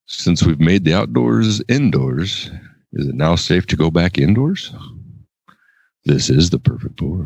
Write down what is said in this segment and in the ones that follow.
Since we've made the outdoors indoors, is it now safe to go back indoors? This is the perfect pour.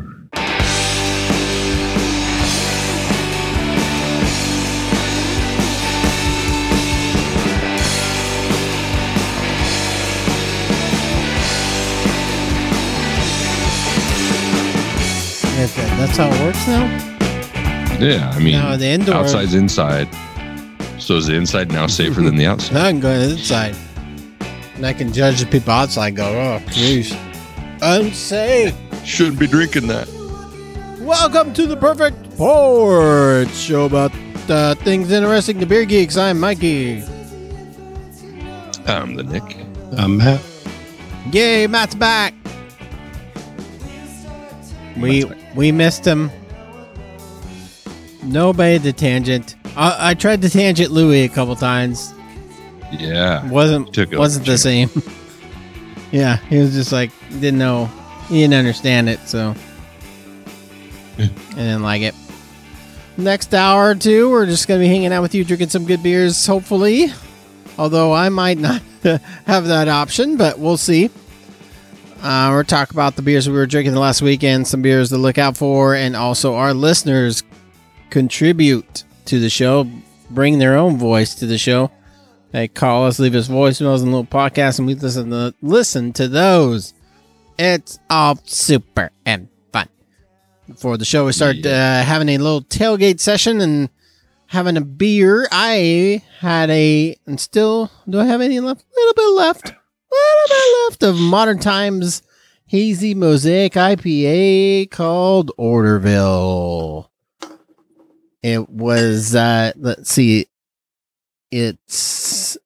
That's how it works now? Yeah, I mean, no, the indoor... outside's inside. So is the inside now safer than the outside? I can go to the inside. And I can judge the people outside and go, oh, jeez. Unsafe. Shouldn't be drinking that. Welcome to the Perfect Pour show about things interesting to beer geeks. I'm Mikey. I'm the Nick. I'm Matt. Yay, Matt's back. We missed him. Nobody the tangent. I tried to tangent Louis a couple times. Yeah. Wasn't the same. Yeah, he was just like, didn't know. He didn't understand it, so. I didn't like it. Next hour or two, we're just going to be hanging out with you, drinking some good beers, hopefully. Although I might not have that option, but we'll see. We're talking about the beers we were drinking the last weekend, some beers to look out for, and also our listeners contribute to the show, bring their own voice to the show. They call us, leave us voicemails and little podcasts, and we listen to those. It's all super and fun. Before the show, we start having a little tailgate session and having a beer. I had and still, do I have any left? A little bit left of Modern Times Hazy Mosaic IPA called Orderville. It was, let's see, it's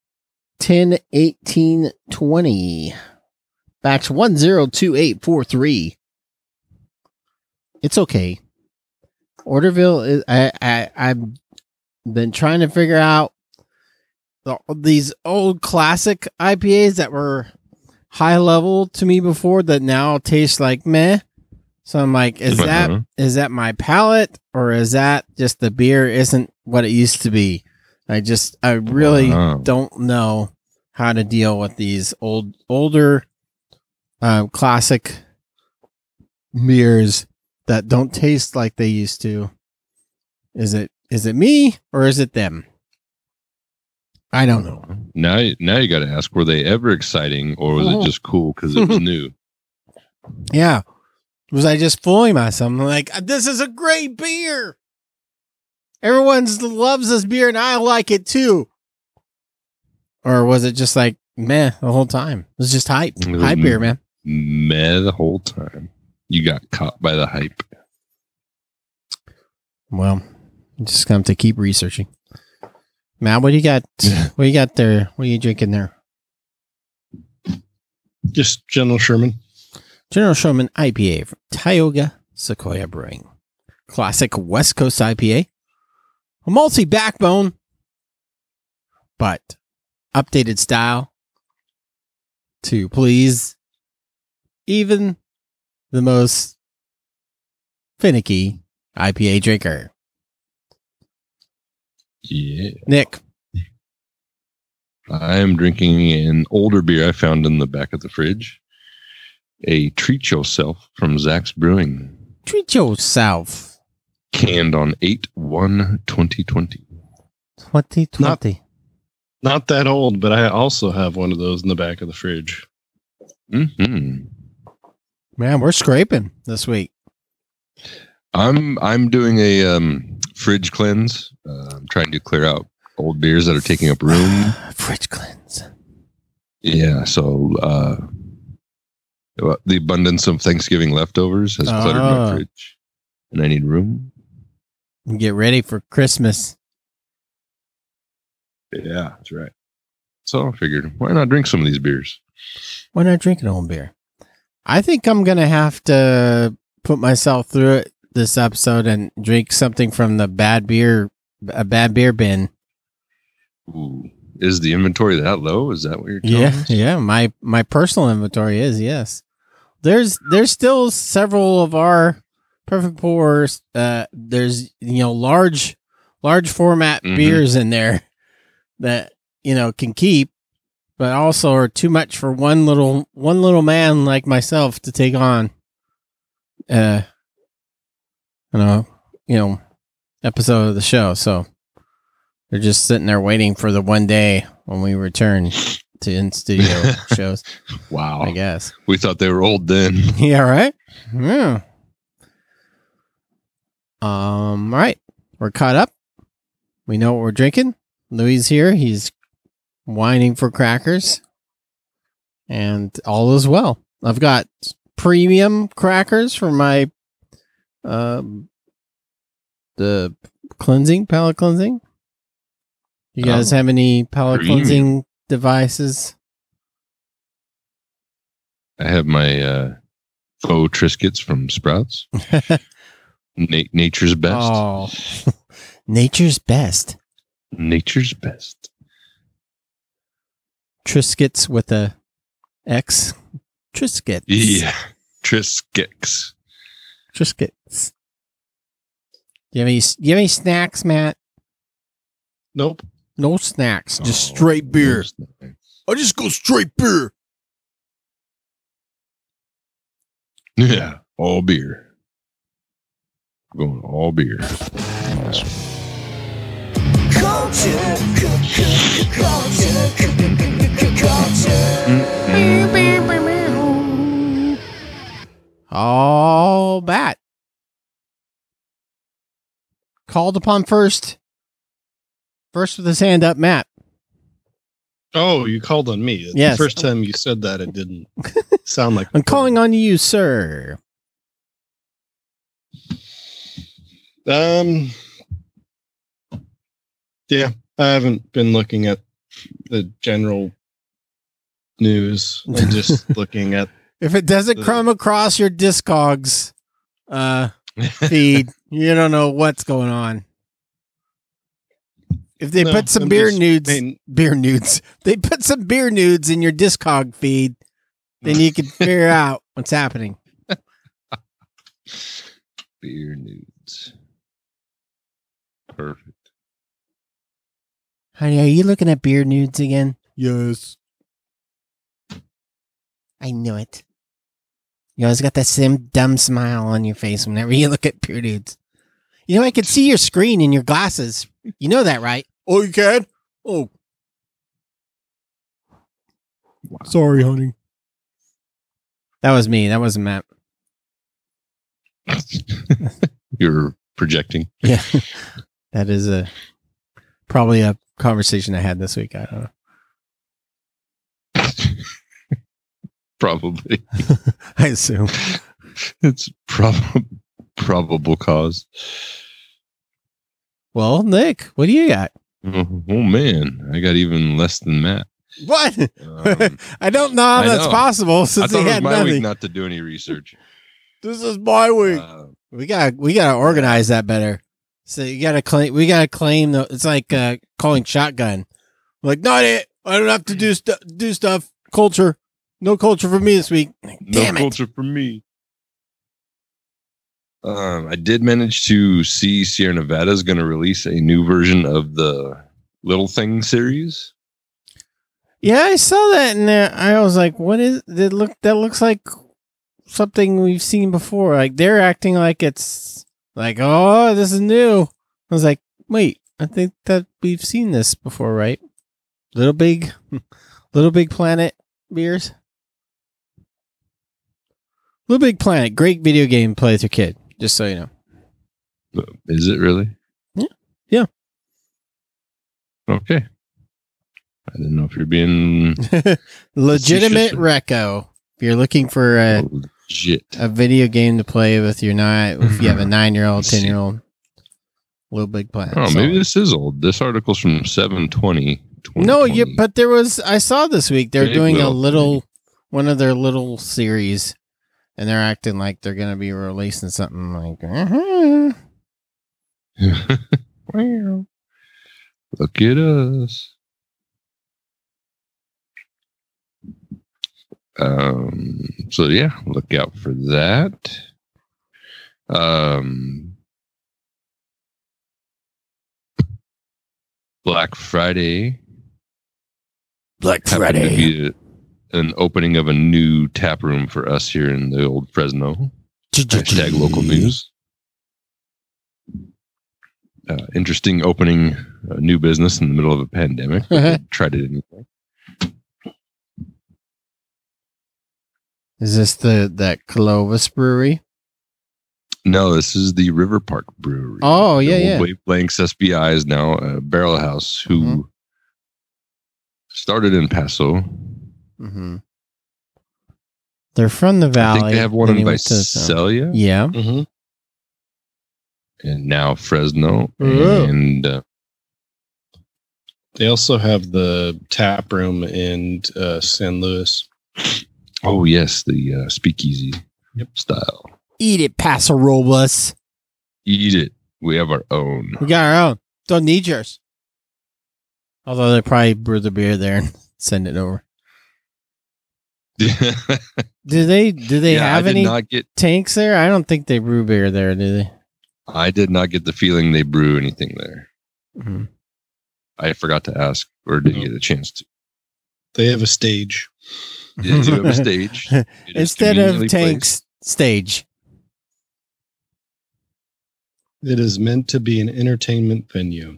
10/18/20, batch 102843. It's okay. Orderville is, I've been trying to figure out these old classic IPAs that were high level to me before that now taste like meh. So I'm like, is that my palate, or is that just the beer isn't what it used to be? I really don't know how to deal with these older classic beers that don't taste like they used to. Is it me or is it them? I don't know. Now you got to ask, were they ever exciting, or was it just cool because it was new? Yeah. Was I just fooling myself? I'm like, this is a great beer. Everyone loves this beer and I like it too. Or was it just like, meh, the whole time? It was just hype. Hype beer, man. Meh the whole time. You got caught by the hype. Well, I'm just going to have to keep researching. Matt, what do you got? What you got there? What are you drinking there? Just General Sherman. General Sherman IPA from Tioga Sequoia Brewing. Classic West Coast IPA. A malty backbone, but updated style to please even the most finicky IPA drinker. Yeah. Nick. I am drinking an older beer I found in the back of the fridge. A Treat Yourself from Zach's Brewing. Treat Yourself. Canned on 8/1/2020. 2020. Not that old, but I also have one of those in the back of the fridge. Mm-hmm. Man, we're scraping this week. I'm doing a fridge cleanse. I'm trying to clear out old beers that are taking up room. Fridge cleanse. Yeah, so the abundance of Thanksgiving leftovers has cluttered my fridge, and I need room. Get ready for Christmas. Yeah, that's right. So I figured, why not drink some of these beers? Why not drink an old beer? I think I'm going to have to put myself through it this episode and drink something from a bad beer bin. Ooh. Is the inventory that low? Is that what you're telling us? Yeah. My personal inventory is, yes. There's still several of our Perfect Pours. There's large format beers in there that can keep, but also are too much for one little man like myself to take on. Episode of the show. So they're just sitting there waiting for the one day when we return to in-studio shows. Wow. I guess. We thought they were old then. Yeah, right? Yeah. All right. We're caught up. We know what we're drinking. Louis here. He's whining for crackers. And all is well. I've got premium crackers for my the palate cleansing. You guys have any palate cleansing devices? I have my faux Triscuits from Sprouts. Nature's best. Oh, nature's best. Nature's best. Triscuits with a X. Triscuits. Yeah. Triscuits. Triscuits. Do you have any snacks, Matt? Nope. No snacks. Just straight beer. I just go straight beer. Yeah. All beer. Going all beer. All bat. Called upon first. First with his hand up, Matt. Oh, you called on me. Yes. The first time you said that, it didn't sound like... I'm calling on you, sir. Yeah, I haven't been looking at the general news. I'm just looking at... If it doesn't come across your Discogs feed, you don't know what's going on. If they put some beer nudes, they put some beer nudes in your Discog feed, then you can figure out what's happening. Beer nudes. Perfect. Honey, are you looking at beer nudes again? Yes. I knew it. You always got that same dumb smile on your face whenever you look at beer nudes. I can see your screen in your glasses. You know that, right? Oh, you can? Oh. Wow. Sorry, honey. That was me. That wasn't Matt. You're projecting. Yeah. That is probably a conversation I had this week. I don't know. Probably. I assume. It's probable cause. Well, Nick, what do you got? Oh man, I got even less than Matt. What? I don't know how that's possible since I thought he it was had my nothing. week not to do any research. This is my week. We gotta organize that better. So we gotta claim it's like calling shotgun. Like, not it. I don't have to do stuff. Culture. No culture for me this week. Damn no culture for me. I did manage to see Sierra Nevada is going to release a new version of the Little Thing series. Yeah, I saw that and I was like, "What is that? That looks like something we've seen before." Like they're acting like it's like, "Oh, this is new." I was like, "Wait, I think that we've seen this before, right?" Little Big Planet beers. Little Big Planet, great video game to play with your kid. Just so you know. Is it really? Yeah. Okay. I didn't know if you're being legitimate reco. If you're looking for a video game to play with your if you have a 9-year-old, 10-year-old, Little Big Planet. Oh, maybe this is old. This article's from 7/20. No, but I saw this week they're doing one of their little series. And they're acting like they're going to be releasing something like, Look at us. So yeah, look out for that. Black Friday Black happened to Friday. be an opening of a new tap room for us here in the old Fresno. Hashtag local news. Interesting opening a new business in the middle of a pandemic. But they tried it anyway. Is this that Clovis Brewery? No, this is the River Park Brewery. Oh, The yeah, old yeah. Wavelengths SBI is now a barrel house who started in Paso. Mm-hmm. They're from the valley. I think they have one then in he went to the south. Visalia. Yeah. Mm-hmm. And now Fresno. Oh. And They also have the tap room in San Luis. oh, yes, the speakeasy style. Eat it, Paso Robles. Eat it. We have our own. We got our own. Don't need yours. Although they probably brew the beer there and send it over. Do they have any tanks there? I don't think they brew beer there, do they? I did not get the feeling they brew anything there. Mm-hmm. I forgot to ask, or didn't get a chance to. They have a stage. They do have a stage. It is Instead of conveniently tanks, stage. It is meant to be an entertainment venue.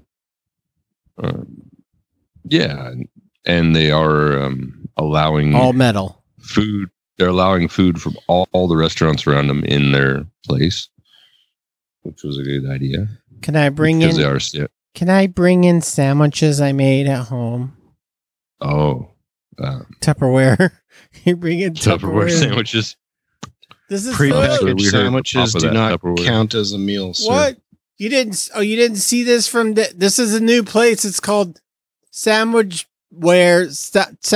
Yeah, and they are allowing All metal. food. They're allowing food from all the restaurants around them in their place, which was a good idea. Can I bring Because in? they are. Yeah. Can I bring in sandwiches I made at home? Oh, Tupperware. You bring in Tupperware Tupperware sandwiches. This is Prepackaged food. we heard sandwiches off of do that not Tupperware. count as a meal, sir. What? You didn't? Oh, you didn't see this from this is a new place. It's called Sandwich Wares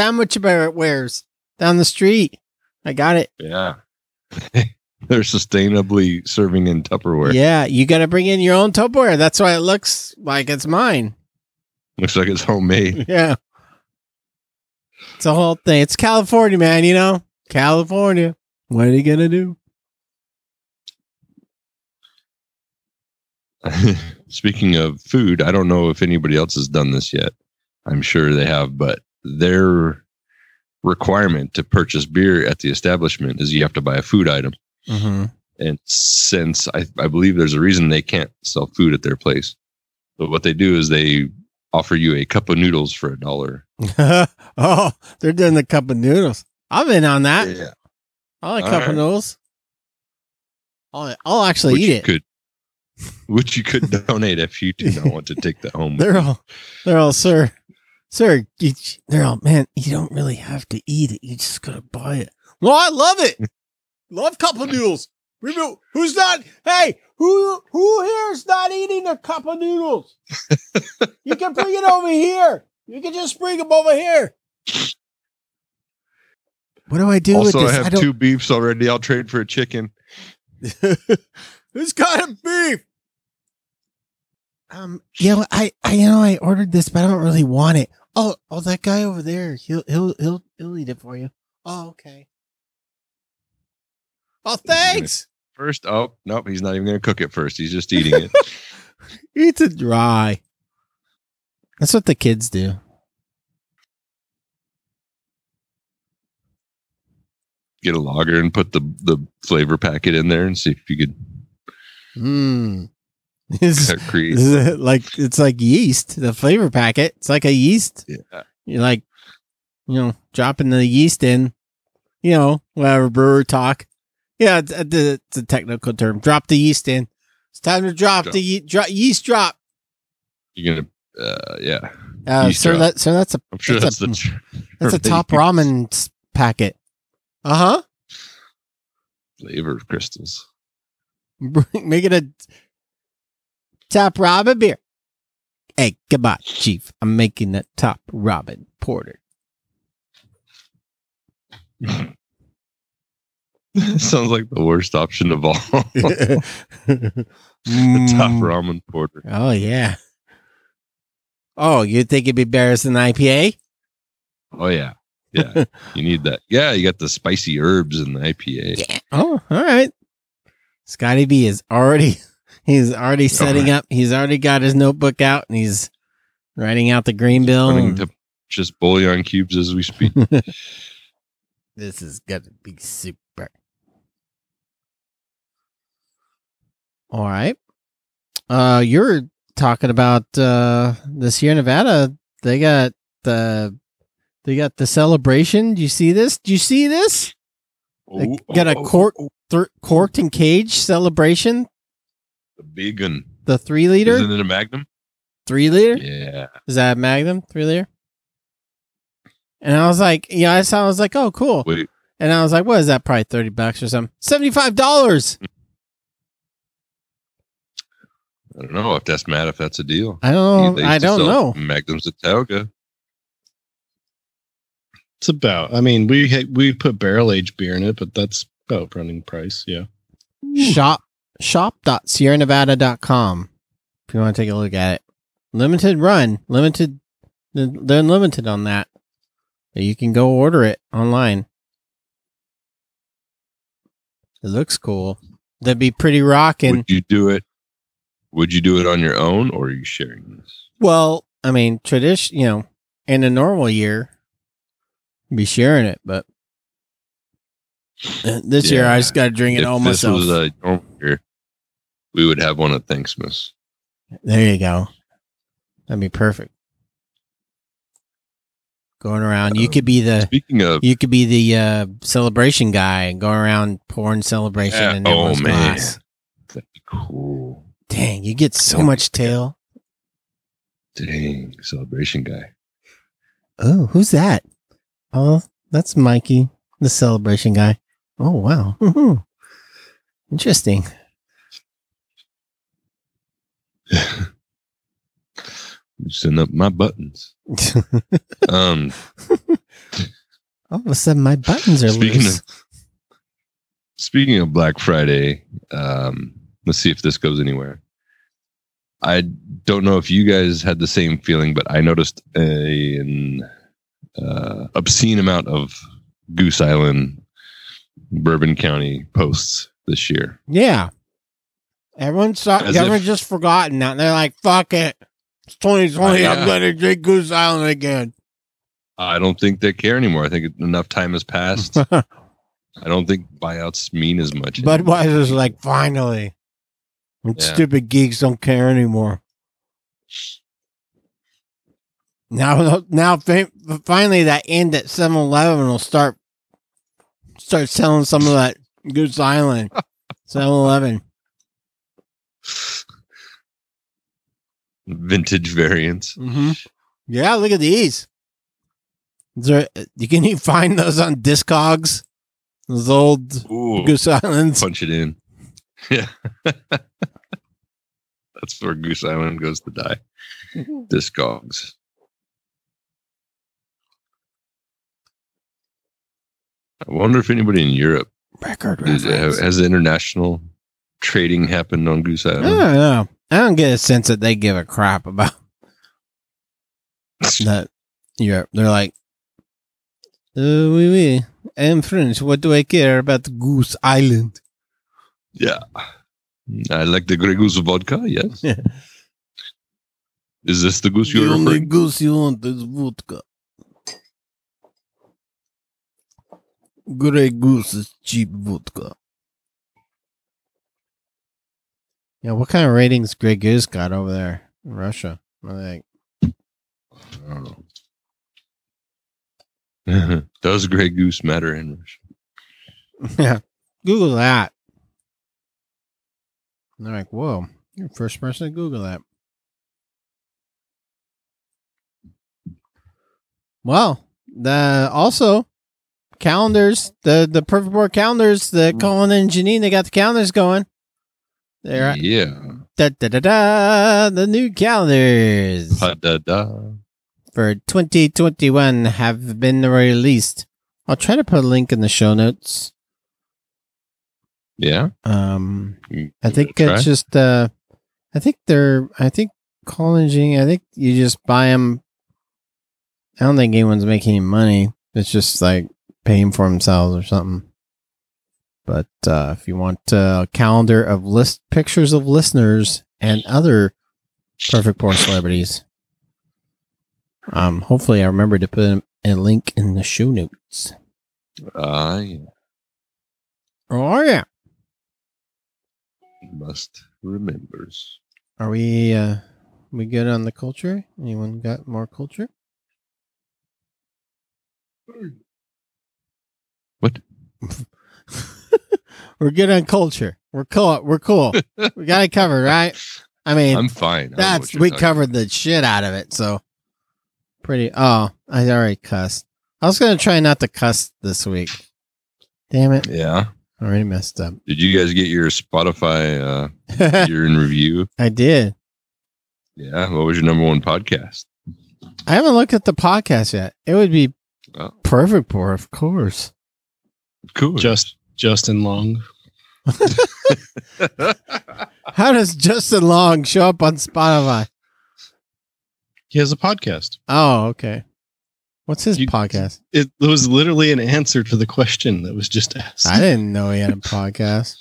down the street. I got it. Yeah, they're sustainably serving in Tupperware. Yeah, you got to bring in your own Tupperware. That's why it looks like it's mine. Looks like it's homemade. Yeah, it's a whole thing. It's California, man. You know, California. What are you gonna do? Speaking of food, I don't know if anybody else has done this yet. I'm sure they have, but their requirement to purchase beer at the establishment is you have to buy a food item. Mm-hmm. And since I believe there's a reason they can't sell food at their place. But what they do is they offer you a cup of noodles for $1. Oh, they're doing the cup of noodles. I'm in on that. Yeah. I like All cup of right. noodles. I'll actually eat it. Which you could donate if you do not want to take that home. They're all, sir, they're all, man, you don't really have to eat it. You just gotta buy it. Well, I love it. Love cup of noodles. Who's not? Hey, who here is not eating a cup of noodles? You can bring it over here. You can just bring them over here. What do I do Also, with I this? have 2 beefs already. I'll trade for a chicken. Who's got a beef? I ordered this, but I don't really want it. Oh, that guy over there, he'll eat it for you. Oh, okay. Oh, thanks. First, oh nope, he's not even going to cook it first. He's just eating it. Eats it dry. That's what the kids do. Get a lager and put the flavor packet in there and see if you could create. It's like yeast, the flavor packet. It's like a yeast. Yeah. You're like, dropping the yeast in, whatever brewer talk. Yeah, it's a technical term. Drop the yeast in. It's time to drop the yeast drop. You're gonna, yeah. That's a. I'm sure that's a top ramen packet. Flavor crystals. Make it a top ramen beer. Hey, goodbye, Chief. I'm making a top ramen porter. Sounds like the worst option of all. The top ramen porter. Oh, yeah. Oh, you think it'd be better than IPA? Oh, yeah. Yeah. You need that. Yeah, you got the spicy herbs in the IPA. Yeah. Oh, all right. Scotty B is he's already setting up. He's already got his notebook out and he's writing out the green bill. just bouillon cubes as we speak. This is gonna be super. All right. You're talking about the Sierra Nevada. They got the celebration. Do you see this? They got a corked and cage celebration. The big one. The 3 liter. Isn't it a Magnum? 3 liter. Yeah. Is that a Magnum 3 liter? And I was like, yeah, I was like, oh, cool. Wait. And I was like, what is that? Probably $30 or something. $75. I don't know if that's mad. If that's a deal. I don't They know. used I to don't sell know. Magnums at Talga. It's about. I mean, we put barrel aged beer in it, but that's about running price. Yeah. Shop.sierranevada.com if you want to take a look at it. Limited run. They're limited on that. You can go order it online. It looks cool. That'd be pretty rocking. Would you do it? Would you do it on your own, or are you sharing this? Well, I mean, in a normal year, be sharing it, but this year I just got to drink it all myself. If this was a normal year, we would have one at Thanksmas. There you go. That'd be perfect. Going around, you could be the celebration guy and going around pouring celebration in everyone's glass. That'd be cool. Dang, you get so much tail. Dang, celebration guy. Oh, who's that? Oh, that's Mikey, the celebration guy. Oh, wow. Interesting. Loosen up my buttons. All of a sudden, my buttons are loose. Speaking of Black Friday, let's see if this goes anywhere. I don't know if you guys had the same feeling, but I noticed an obscene amount of Goose Island, Bourbon County posts this year. Yeah. Everyone's just forgotten that. They're like, fuck it. It's 2020. I'm going to drink Goose Island again. I don't think they care anymore. I think enough time has passed. I don't think buyouts mean as much. Budweiser's like, finally. Stupid geeks don't care anymore. Now, finally, that end at 7-Eleven will start selling some of that Goose Island. 7-Eleven. Vintage variants. Mm-hmm. Yeah, look at these. You can even find those on Discogs. Those old Goose Islands. Punch it in. Yeah. That's where Goose Island goes to die. Discogs. I wonder if anybody in Europe has international trading happened on Goose Island. I don't know. I don't get a sense that they give a crap about that. Europe. They're like, oui. I'm French. What do I care about Goose Island? Yeah. I like the Grey Goose vodka, yes. Yeah. Is this the goose you're referring? The only goose you want is vodka. Grey Goose is cheap vodka. Yeah, what kind of ratings Grey Goose got over there in Russia? I don't know. Does Grey Goose matter in Russia? Yeah. Google that. And they're like, whoa, you're the first person to Google that. Well, also calendars, the Perfect Board calendars, the Colin and Janine, they got the calendars going. There, the new calendars for 2021 have been released. I'll try to put a link in the show notes. Yeah. I think it's just I think Colin and Janine, I think you just buy them. I don't think anyone's making any money. It's just like paying for themselves or something. But if you want a calendar of pictures of listeners and other Perfect Pour celebrities, Hopefully I remember to put a link in the show notes. Yeah. Oh yeah. Must remembers. Are we good on the culture? Anyone got more culture? What? We're good on culture. We're cool. We're cool. We got it covered, right? I mean, I'm fine. we covered the shit out of it. So pretty. Oh, I already cussed. I was gonna try not to cuss this week. Damn it! Yeah. I already messed up. Did you guys get your Spotify year in review? I did. Yeah. What was your number one podcast? I haven't looked at the podcast yet. It would be perfect for, of course. Cool. Justin Long. How does Justin Long show up on Spotify? He has a podcast. Oh, okay. What's his podcast? It was literally an answer to the question that was just asked. I didn't know he had a podcast.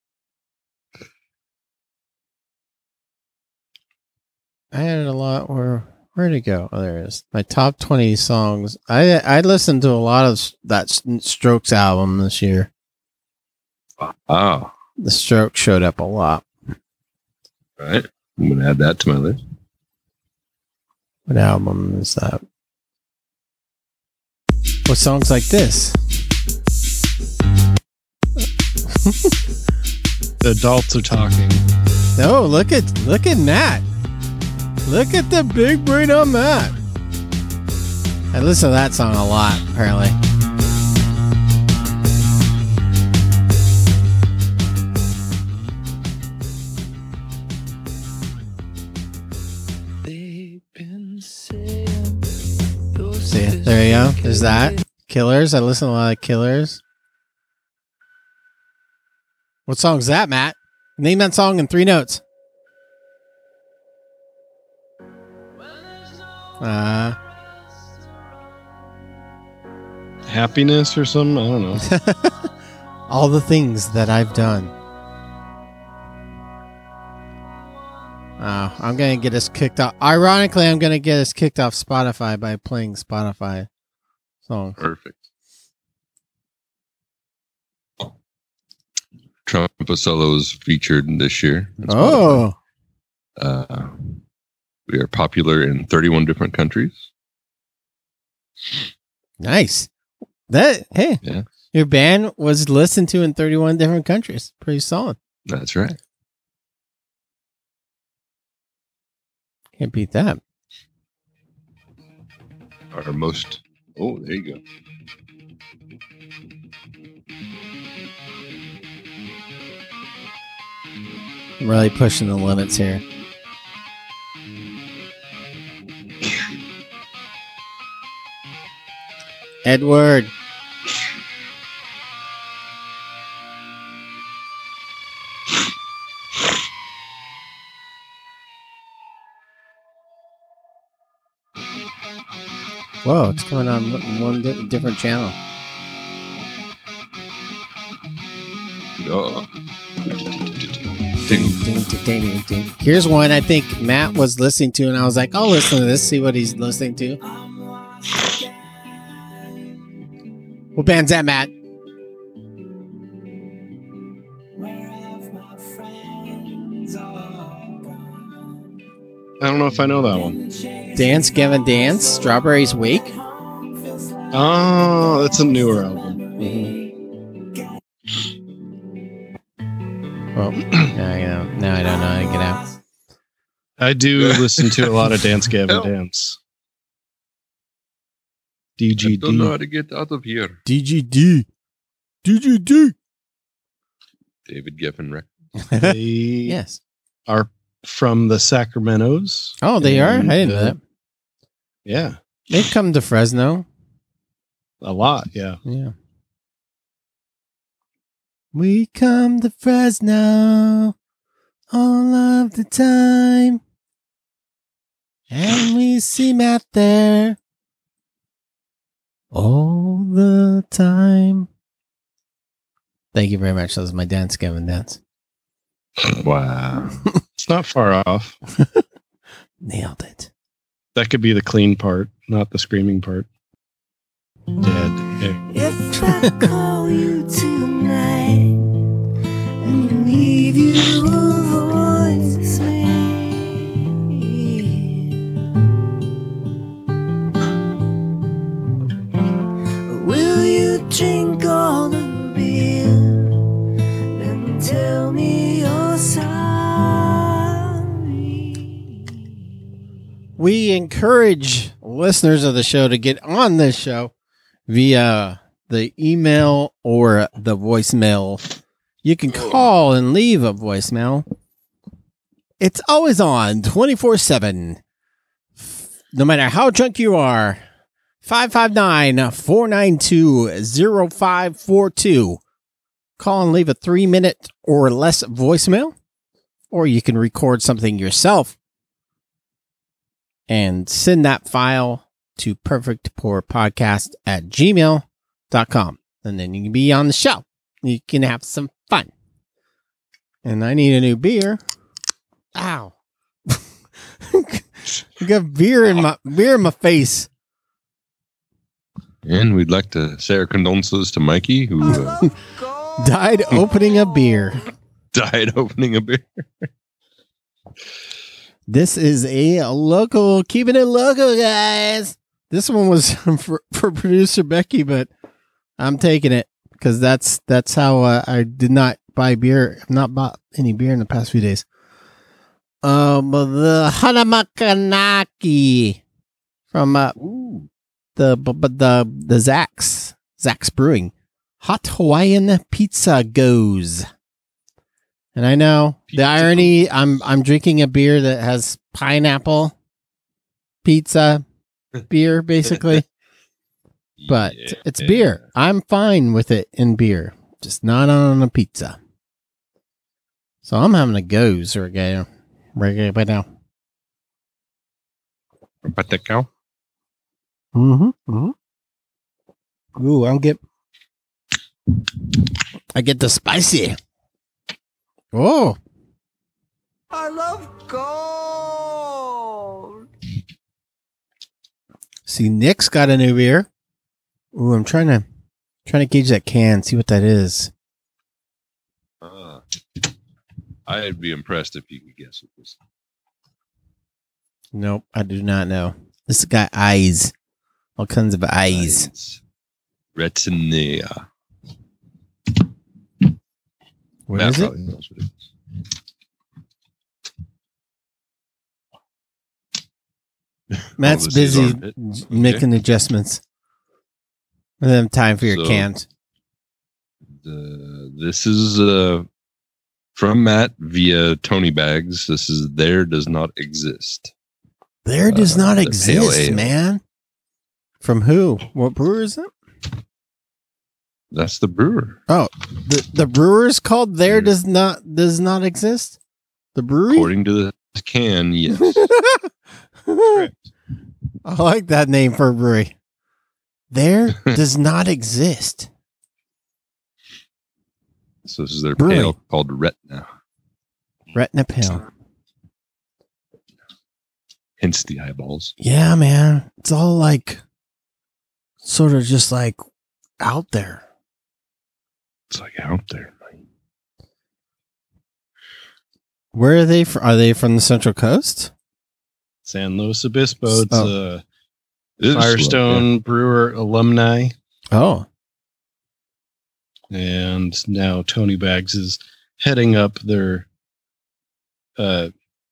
I had a lot. Where'd it go? Oh, there it is. My top 20 songs. I listened to a lot of that Strokes album this year. Oh. The Strokes showed up a lot. All right. I'm going to add that to my list. What album is that? What songs like this? The adults are talking. Oh, look at Matt. Look at the big brain on Matt. I listen to that song a lot, apparently. See, there you go. There's that. Killers. I listen to a lot of Killers. What song's that, Matt? Name that song in 3 notes. Happiness or something? I don't know. All the things that I've done. I'm going to get us kicked off. Ironically, I'm going to get us kicked off Spotify by playing Spotify songs. Perfect. Trumpet solos featured this year. Oh. We are popular in 31 different countries. Nice. Yeah. Your band was listened to in 31 different countries. Pretty solid. That's right. Can't beat that. Our most... Oh, there you go. I'm really pushing the limits here. Edward. Whoa, it's coming on one different channel. Oh. Ding, ding, ding, ding, ding. Here's one I think Matt was listening to, and I was like, I'll listen to this, see what he's listening to. What band's that, Matt? I don't know if I know that one. Dance Gavin Dance, Strawberries Wake. Oh, that's a newer album. Well, now I don't know how to get out. I do listen to a lot of Dance Gavin Dance. DGD. I don't know how to get out of here. DGD. David Geffen record. They Yes. are from the Sacramentos. Oh, they are? I didn't know that. Yeah. They've come to Fresno. A lot, yeah. Yeah. We come to Fresno all of the time. And we see Matt there all the time. Thank you very much. That was my Dance Gavin Dance. Wow. It's not far off. Nailed it. That could be the clean part, not the screaming part. Dead. If I call you tonight and leave you a voicemail, will you drink all the beer and tell me you're sorry? We encourage listeners of the show to get on this show via the email or the voicemail. You can call and leave a voicemail. It's always on 24/7. No matter how drunk you are. 559-492-0542. Call and leave a 3-minute or less voicemail. Or you can record something yourself and send that file to perfectpourpodcast@gmail.com. And then you can be on the show. You can have some fun. And I need a new beer. Ow. I got beer in my face. And we'd like to say our condolences to Mikey, who died opening a beer. died opening a beer. This is a local, keeping it local, guys. This one was for producer Becky, but I'm taking it because that's how I did not buy beer. I've not bought any beer in the past few days. The Hanamakanaki from the Zach's Brewing. Hot Hawaiian pizza goes. And I know the irony, I'm drinking a beer that has pineapple pizza beer, basically. But it's beer. I'm fine with it in beer. Just not on a pizza. So I'm having a goes right now. But the cow? Mm-hmm. Ooh, I get the spicy. Oh. I love gold. See, Nick's got a new beer. Ooh, I'm trying to gauge that can, see what that is. I'd be impressed if you could guess what this. Nope, I do not know. This got eyes. All kinds of eyes. Retinea. What Matt is it? probably knows what it is. Matt's Oh, this is busy armpit. making adjustments. I don't have time for your So- cans. This is from Matt via Tony Bags. This is There Does Not Exist. There does not the pale exist, ale. man. From who? What brewer is it? That's the brewer. Oh, the brewer is called There Does Not Exist? The brewery? According to the can, yes. I like that name for a brewery. There does not exist. So this is their Brewery. pale called Retina. Retina Pale. Hence the eyeballs. Yeah, man. It's all like sort of just like out there. It's like out there. Where are they from? Are they from the Central Coast? San Luis Obispo. It's It is Firestone Brewer alumni. Oh. And now Tony Bags is heading up their the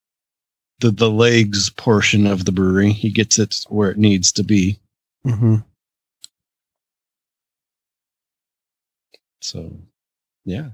legs portion of the brewery. He gets it where it needs to be. Mm-hmm. So, yeah.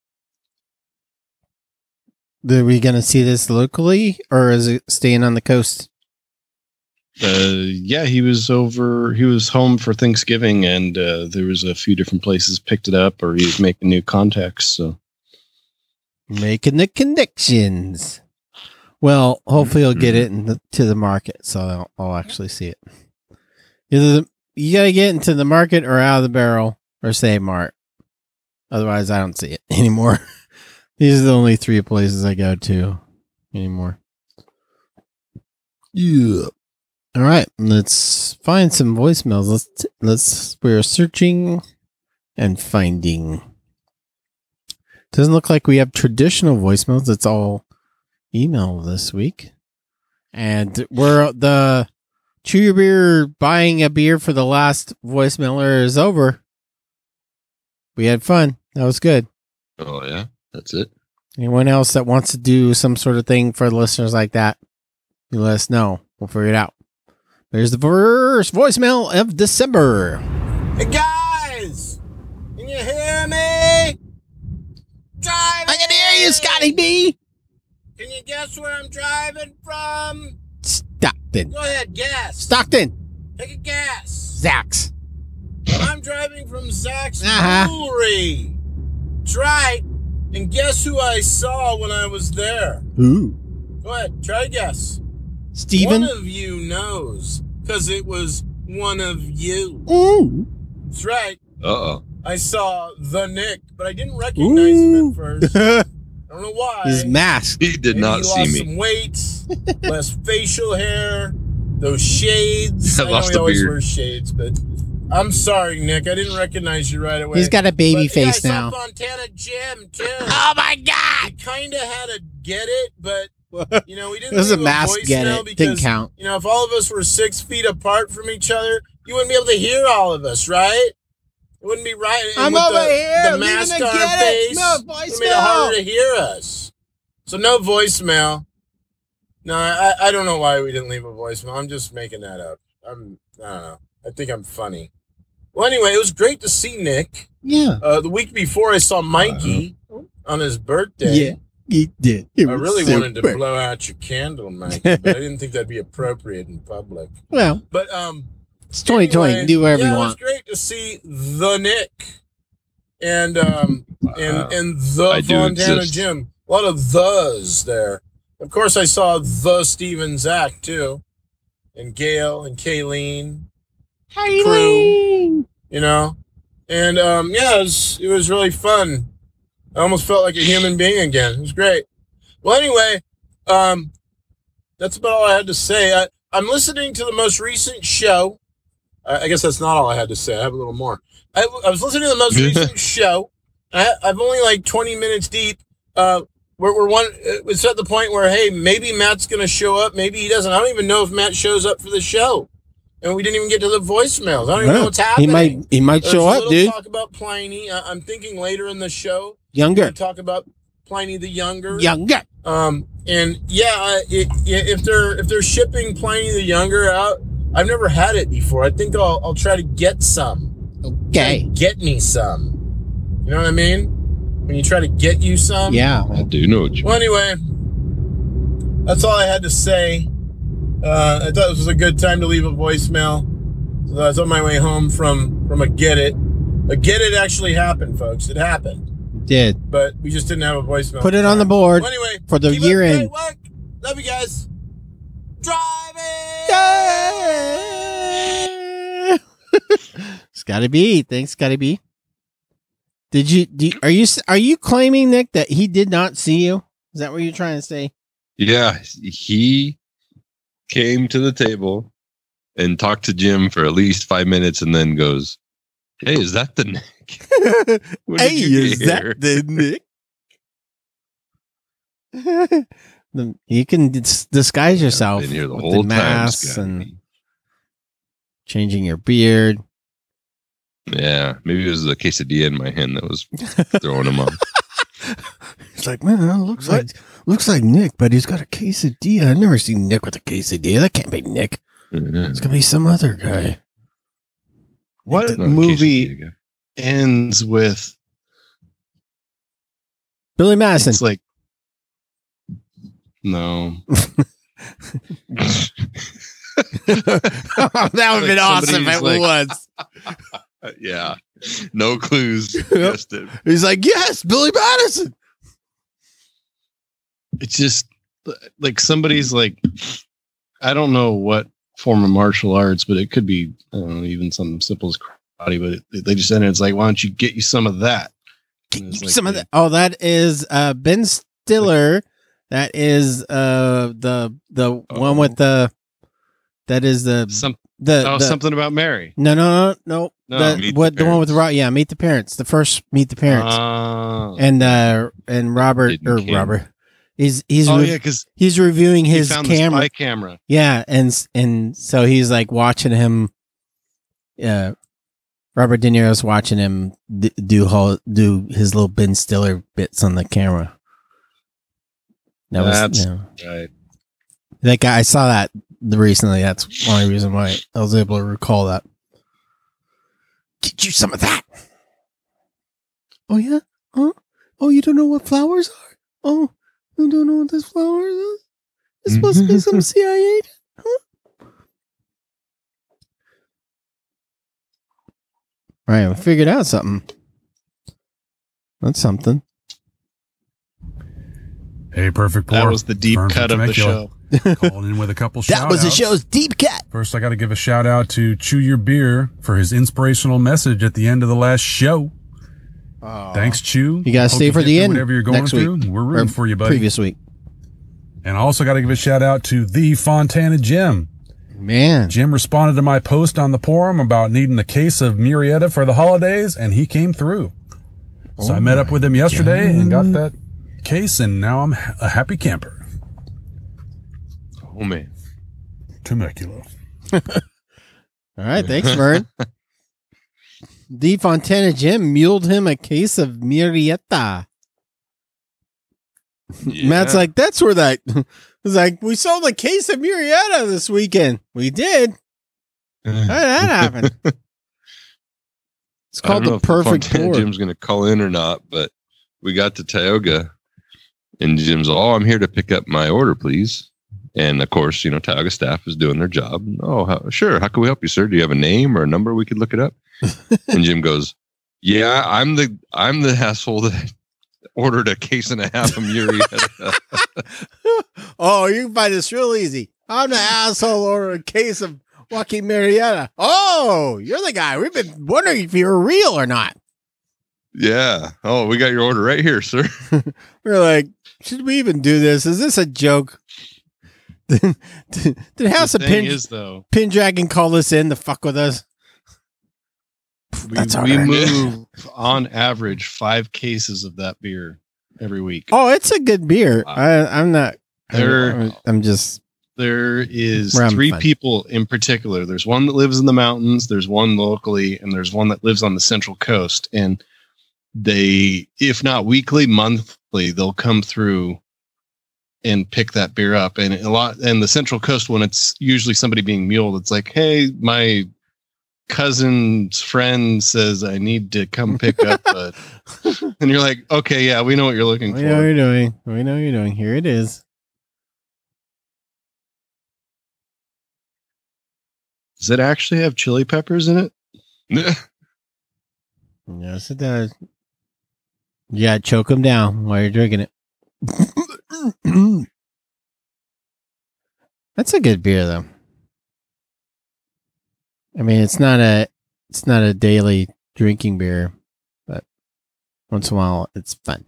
Are we going to see this locally or is it staying on the coast? Yeah, he was home for Thanksgiving, and there was a few different places picked it up, or he was making new contacts. So Making the connections. Well, hopefully I'll get it to the market, so I'll actually see it. Either you got to get into the market or out of the barrel or Save Mart. Otherwise, I don't see it anymore. These are the only 3 places I go to anymore. Yeah. All right, let's find some voicemails. We're searching and finding. Doesn't look like we have traditional voicemails. It's all email this week. And we're the Chew Your Beer buying a beer for the last voicemailer is over. We had fun. That was good. Oh, yeah. That's it. Anyone else that wants to do some sort of thing for listeners like that, you let us know. We'll figure it out. There's the first voicemail of December. Hey guys, can you hear me? Driving. I can hear you, Scotty B. Can you guess where I'm driving from? Stockton. Go ahead, guess. Stockton. Take a guess. Zax. I'm driving from Zach's Uh-huh. Brewery. That's right. And guess who I saw when I was there? Ooh. Go ahead, try to guess. Steven. One of you knows, because it was one of you. Ooh. That's right. Uh-oh. I saw the Nick, but I didn't recognize him at first. I don't know why. His mask. He did Maybe not he see lost me. some weight, less facial hair, those shades. I I know lost he the always beard. wears shades, but I'm sorry, Nick. I didn't recognize you right away. He's got a baby But, yeah, face I now. saw Fontana Jim too. Oh my God! I kind of had to get it, but you know we didn't. It was a leave mask get voicemail it. because, Didn't count. You know, if all of us were 6 feet apart from each other, you wouldn't be able to hear all of us, right? It wouldn't be right. And I'm with over here, The leaving mask a on get our it. face. No It made it voicemail. harder to hear us. So no voicemail. No, I don't know why we didn't leave a voicemail. I'm just making that up. I don't know. I think I'm funny. Well, anyway, it was great to see Nick. Yeah. The week before, I saw Mikey on his birthday. Yeah. He did. It I was really super. wanted to blow out your candle, Mikey, but I didn't think that'd be appropriate in public. Well, But it's 2020. anyway, Do whatever yeah, you it was want. great to see the Nick and and the I do Fontana exist. Jim. A lot of thes there. Of course, I saw the Steven Zach too, and Gail and Kayleen. Crew, you know, and yeah, it was really fun. I almost felt like a human being again. It was great. Well, anyway, that's about all I had to say. I'm listening to the most recent show. I guess that's not all I had to say. I have a little more. I was listening to the most recent show. I've only like 20 minutes deep. It's at the point where, hey, maybe Matt's going to show up. Maybe he doesn't. I don't even know if Matt shows up for the show. And we didn't even get to the voicemails. I don't even know what's happening. He might show up, dude. Talk about Pliny. I'm thinking later in the show. Younger. Talk about Pliny the Younger. Younger. And yeah, if they're shipping Pliny the Younger out, I've never had it before. I think I'll try to get some. Okay. Get me some. You know what I mean? When you try to get you some. Yeah. I do know what you Well, anyway, that's all I had to say. I thought this was a good time to leave a voicemail. So I was on my way home from a Get It. A Get It actually happened, folks. It happened. Did. But we just didn't have a voicemail. Put it on the board Well, anyway, for the keep up year the end. great work. Love you guys. Driving. Scotty B. Thanks, Scotty B. Are you claiming, Nick, that he did not see you? Is that what you're trying to say? Yeah, he came to the table and talked to Jim for at least 5 minutes and then goes, "Hey, is that the Nick? When did you get here?" the Nick? You can disguise yourself Been here the with whole the time, masks Scotty. and changing your beard. Yeah, maybe it was the quesadilla in my hand that was throwing him off. It's like, man, that looks like Nick, but he's got a quesadilla. I've never seen Nick with a quesadilla. That can't be Nick. It's gonna be some other guy. What Not a movie quesadilla guy. ends with Billy Madison. it's like no. That would have been Like awesome if it somebody's was. Yeah, no clues. Guessed it. He's like, yes, Billy Madison. It's just like somebody's like, I don't know what form of martial arts, but it could be, I don't know, even something simple as karate, but they just ended. It's like, why don't you get you some of that? And it's like Some of they- that. Oh, that is Ben Stiller. That is the one with the That is the something about Mary. No. No, The Meet what the the one with Parents. Meet the Parents. The first Meet the Parents. And Robert Didn't care. Robert. He's because he's reviewing he his found the camera. spy camera. Yeah, and so he's like watching him. Robert De Niro's watching him do his little Ben Stiller bits on the camera. That's right. That guy, I saw that recently. That's the only reason why I was able to recall that. Get you some of that. Oh yeah? Huh? Oh, you don't know what flowers are? Oh, you don't know what this flower is? It's supposed to be some CIA. Huh? All right, we figured out something. That's something. Hey, Perfect Pour. That was the deep Vern from cut of the Temecula. show. Calling in with a couple shout That was the outs. show's deep cut. First, I got to give a shout out to Chew Your Beer for his inspirational message at the end of the last show. Thanks, Chew. You gotta Hope stay for get the through end Whatever you're going next through, week. we're rooting Or for you, buddy. Previous week. And I also got to give a shout out to the Fontana Jim. Man. Jim responded to my post on the forum about needing a case of Murrieta for the holidays, and he came through. So I met up with him yesterday and got that case, and now I'm a happy camper. Oh man. Temecula. All right, thanks, Vern. D. Fontana Jim muled him a case of Murrieta. Matt's like, that's where that. It's like, we sold a case of Murrieta this weekend. We did. How did that happen? It's I don't called know the if perfect Fontana pour. Jim's going to call in or not, but we got to Tioga, and Jim's, I'm here to pick up my order, please. And of course, Tioga staff is doing their job. Sure. How can we help you, sir? Do you have a name or a number we could look it up? And Jim goes, yeah, I'm the asshole that ordered a case and a half of Murrieta. Oh, you can find this real easy. I'm the asshole ordering a case of Joaquin Murrieta. Oh, you're the guy. We've been wondering if you were real or not. Yeah. Oh, we got your order right here, sir. We're like, should we even do this? Is this a joke? Did House The of thing Pin, is, though, Pin Dragon call us in to fuck with us? That's all we right. move on average 5 cases of that beer every week. Oh, it's a good beer. Wow. I'm not. There- I'm just. There is We're having 3 fun. people in particular. There's one that lives in the mountains, there's one locally, and there's one that lives on the Central Coast. And they, if not weekly, monthly, they'll come through and pick that beer up. And the Central Coast one, it's usually somebody being muled. It's like, hey, my cousin's friend says I need to come pick up and you're like, okay, yeah, we know what you're looking We for. know what you're doing. We know what you're doing. Here it is. Does it actually have chili peppers in it? Yes, it does. You gotta choke them down while you're drinking it. That's a good beer, though. I mean, it's not a daily drinking beer, but once in a while, it's fun.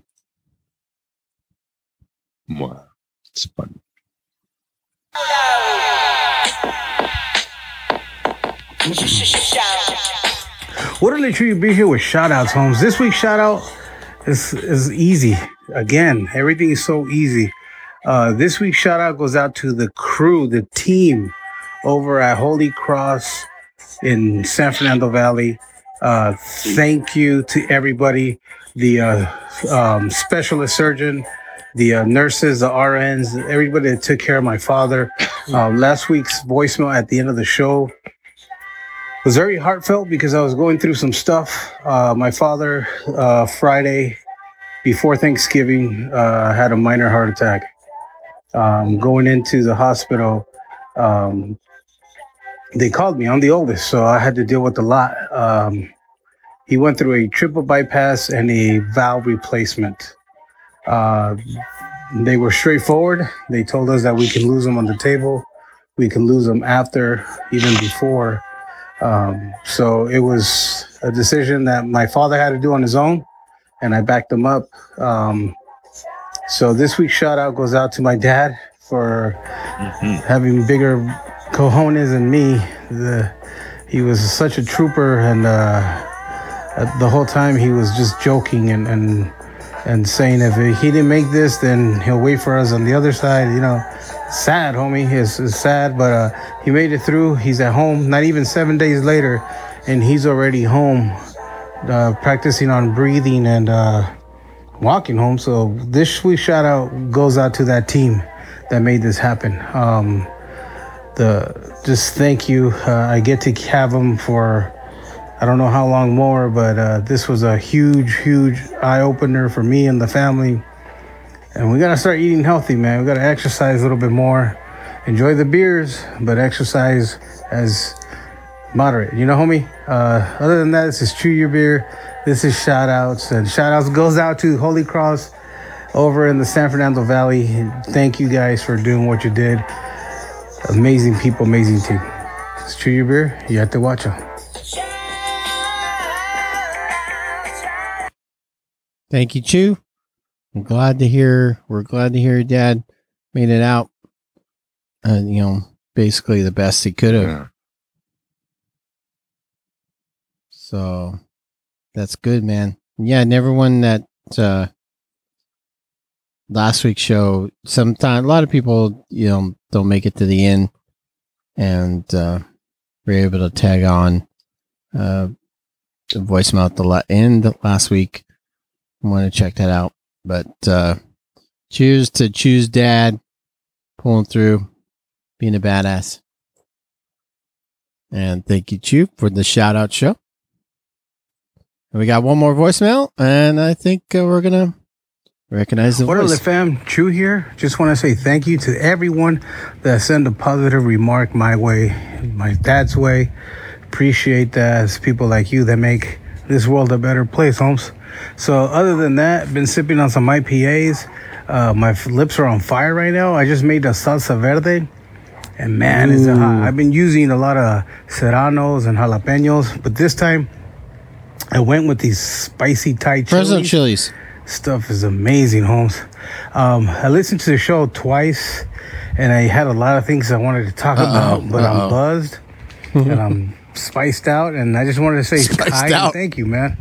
Wow. It's fun. What did they treat you be here with shout outs, Holmes? This week's shout out is easy. Again, everything is so easy. This week's shout out goes out to the crew, the team over at Holy Cross in San Fernando Valley. Thank you to everybody, the specialist surgeon, the nurses, the RNs, everybody that took care of my father. Last week's voicemail at the end of the show was very heartfelt because I was going through some stuff. My father, Friday before Thanksgiving, had a minor heart attack. Going into the hospital, they called me. I'm the oldest, so I had to deal with a lot. He went through a triple bypass and a valve replacement. They were straightforward. They told us that we can lose them on the table. We can lose them after, even before. So it was a decision that my father had to do on his own, and I backed him up. So this week's shout out goes out to my dad for having bigger cojones in me. He was such a trooper, and the whole time he was just joking and saying if he didn't make this, then he'll wait for us on the other side. You know, sad, homie. It's sad, but he made it through. He's at home. Not even 7 days later, and he's already home, practicing on breathing and walking home. So this week's shout out goes out to that team that made this happen. Just thank you. I get to have them for I don't know how long more, but this was a huge eye opener for me and the family. And we gotta start eating healthy, man. We gotta exercise a little bit more. Enjoy the beers, but exercise as moderate. You know, homie? Other than that, this is Chew Your Beer. This is shout outs. And shout outs goes out to Holy Cross over in the San Fernando Valley. Thank you guys for doing what you did. Amazing people, amazing team. It's Chew Your Beer. You have to watch them. Thank you, Chew. We're glad to hear your dad made it out. Basically the best he could have. Yeah. So that's good, man. Yeah, and everyone that last week's show, sometimes a lot of people, don't make it to the end, and we're able to tag on the voicemail at the end last week. I want to check that out. But cheers to Chew's dad pulling through, being a badass. And thank you, Chew, for the shout out show. And we got one more voicemail, and I think we're going to recognize the voice. What up, fam? Chew here. Just want to say thank you to everyone that sent a positive remark my way, my dad's way. Appreciate that. It's people like you that make this world a better place, Holmes. So other than that, been sipping on some IPAs. My lips are on fire right now. I just made a salsa verde. And man, it's hot. I've been using a lot of serranos and jalapenos, but this time I went with these spicy Thai Fresno chilies. Stuff is amazing, Holmes. I listened to the show twice, and I had a lot of things I wanted to talk about, but I'm buzzed and I'm spiced out, and I just wanted to say thank you, man.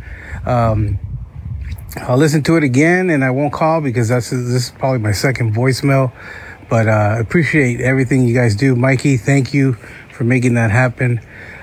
I'll listen to it again, and I won't call because this is probably my second voicemail. But I appreciate everything you guys do. Mikey, thank you for making that happen.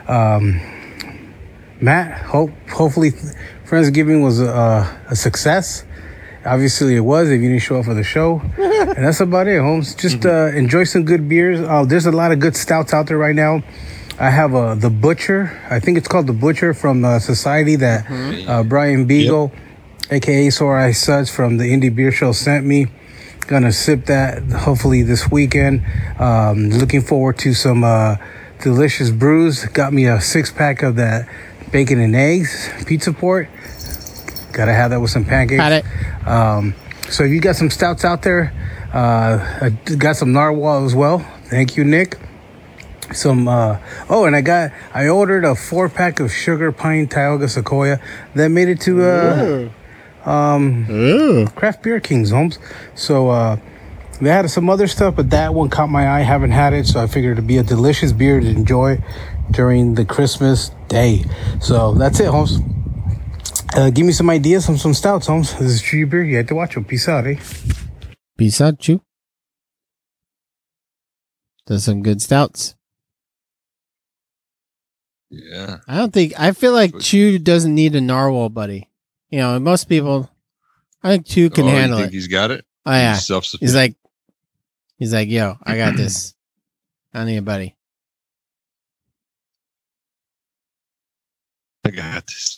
Matt, hopefully Friendsgiving was a success. Obviously it was if you didn't show up for the show. And that's about it, Holmes. Just enjoy some good beers. There's a lot of good stouts out there right now. I have the Butcher. I think it's called the Butcher from Society that Brian Beagle, a.k.a. Sore Eye Suds from the Indie Beer Show sent me. Gonna sip that hopefully this weekend. Looking forward to some delicious brews. Got me a 6-pack of that bacon and eggs pizza port. Gotta have that with some pancakes. Got it. So if you got some stouts out there, I got some narwhal as well. Thank you, Nick. And I ordered a 4-pack of Sugar Pine Tioga Sequoia that made it to Craft Beer Kings, Holmes. So they had some other stuff, but that one caught my eye. Haven't had it, so I figured it'd be a delicious beer to enjoy during the Christmas day. So that's it, Holmes. Give me some ideas on some stouts, Holmes. This is Chew Your Beer. You have to watch them. Peace out, eh? Peace out, Chew. Does some good stouts. Yeah. I feel like Chew doesn't need a narwhal buddy. Most people, I think Chew can handle you think it. He's got it? Oh yeah. He's self-sufficient. He's like, yo, I got this. I don't need a buddy. I got this.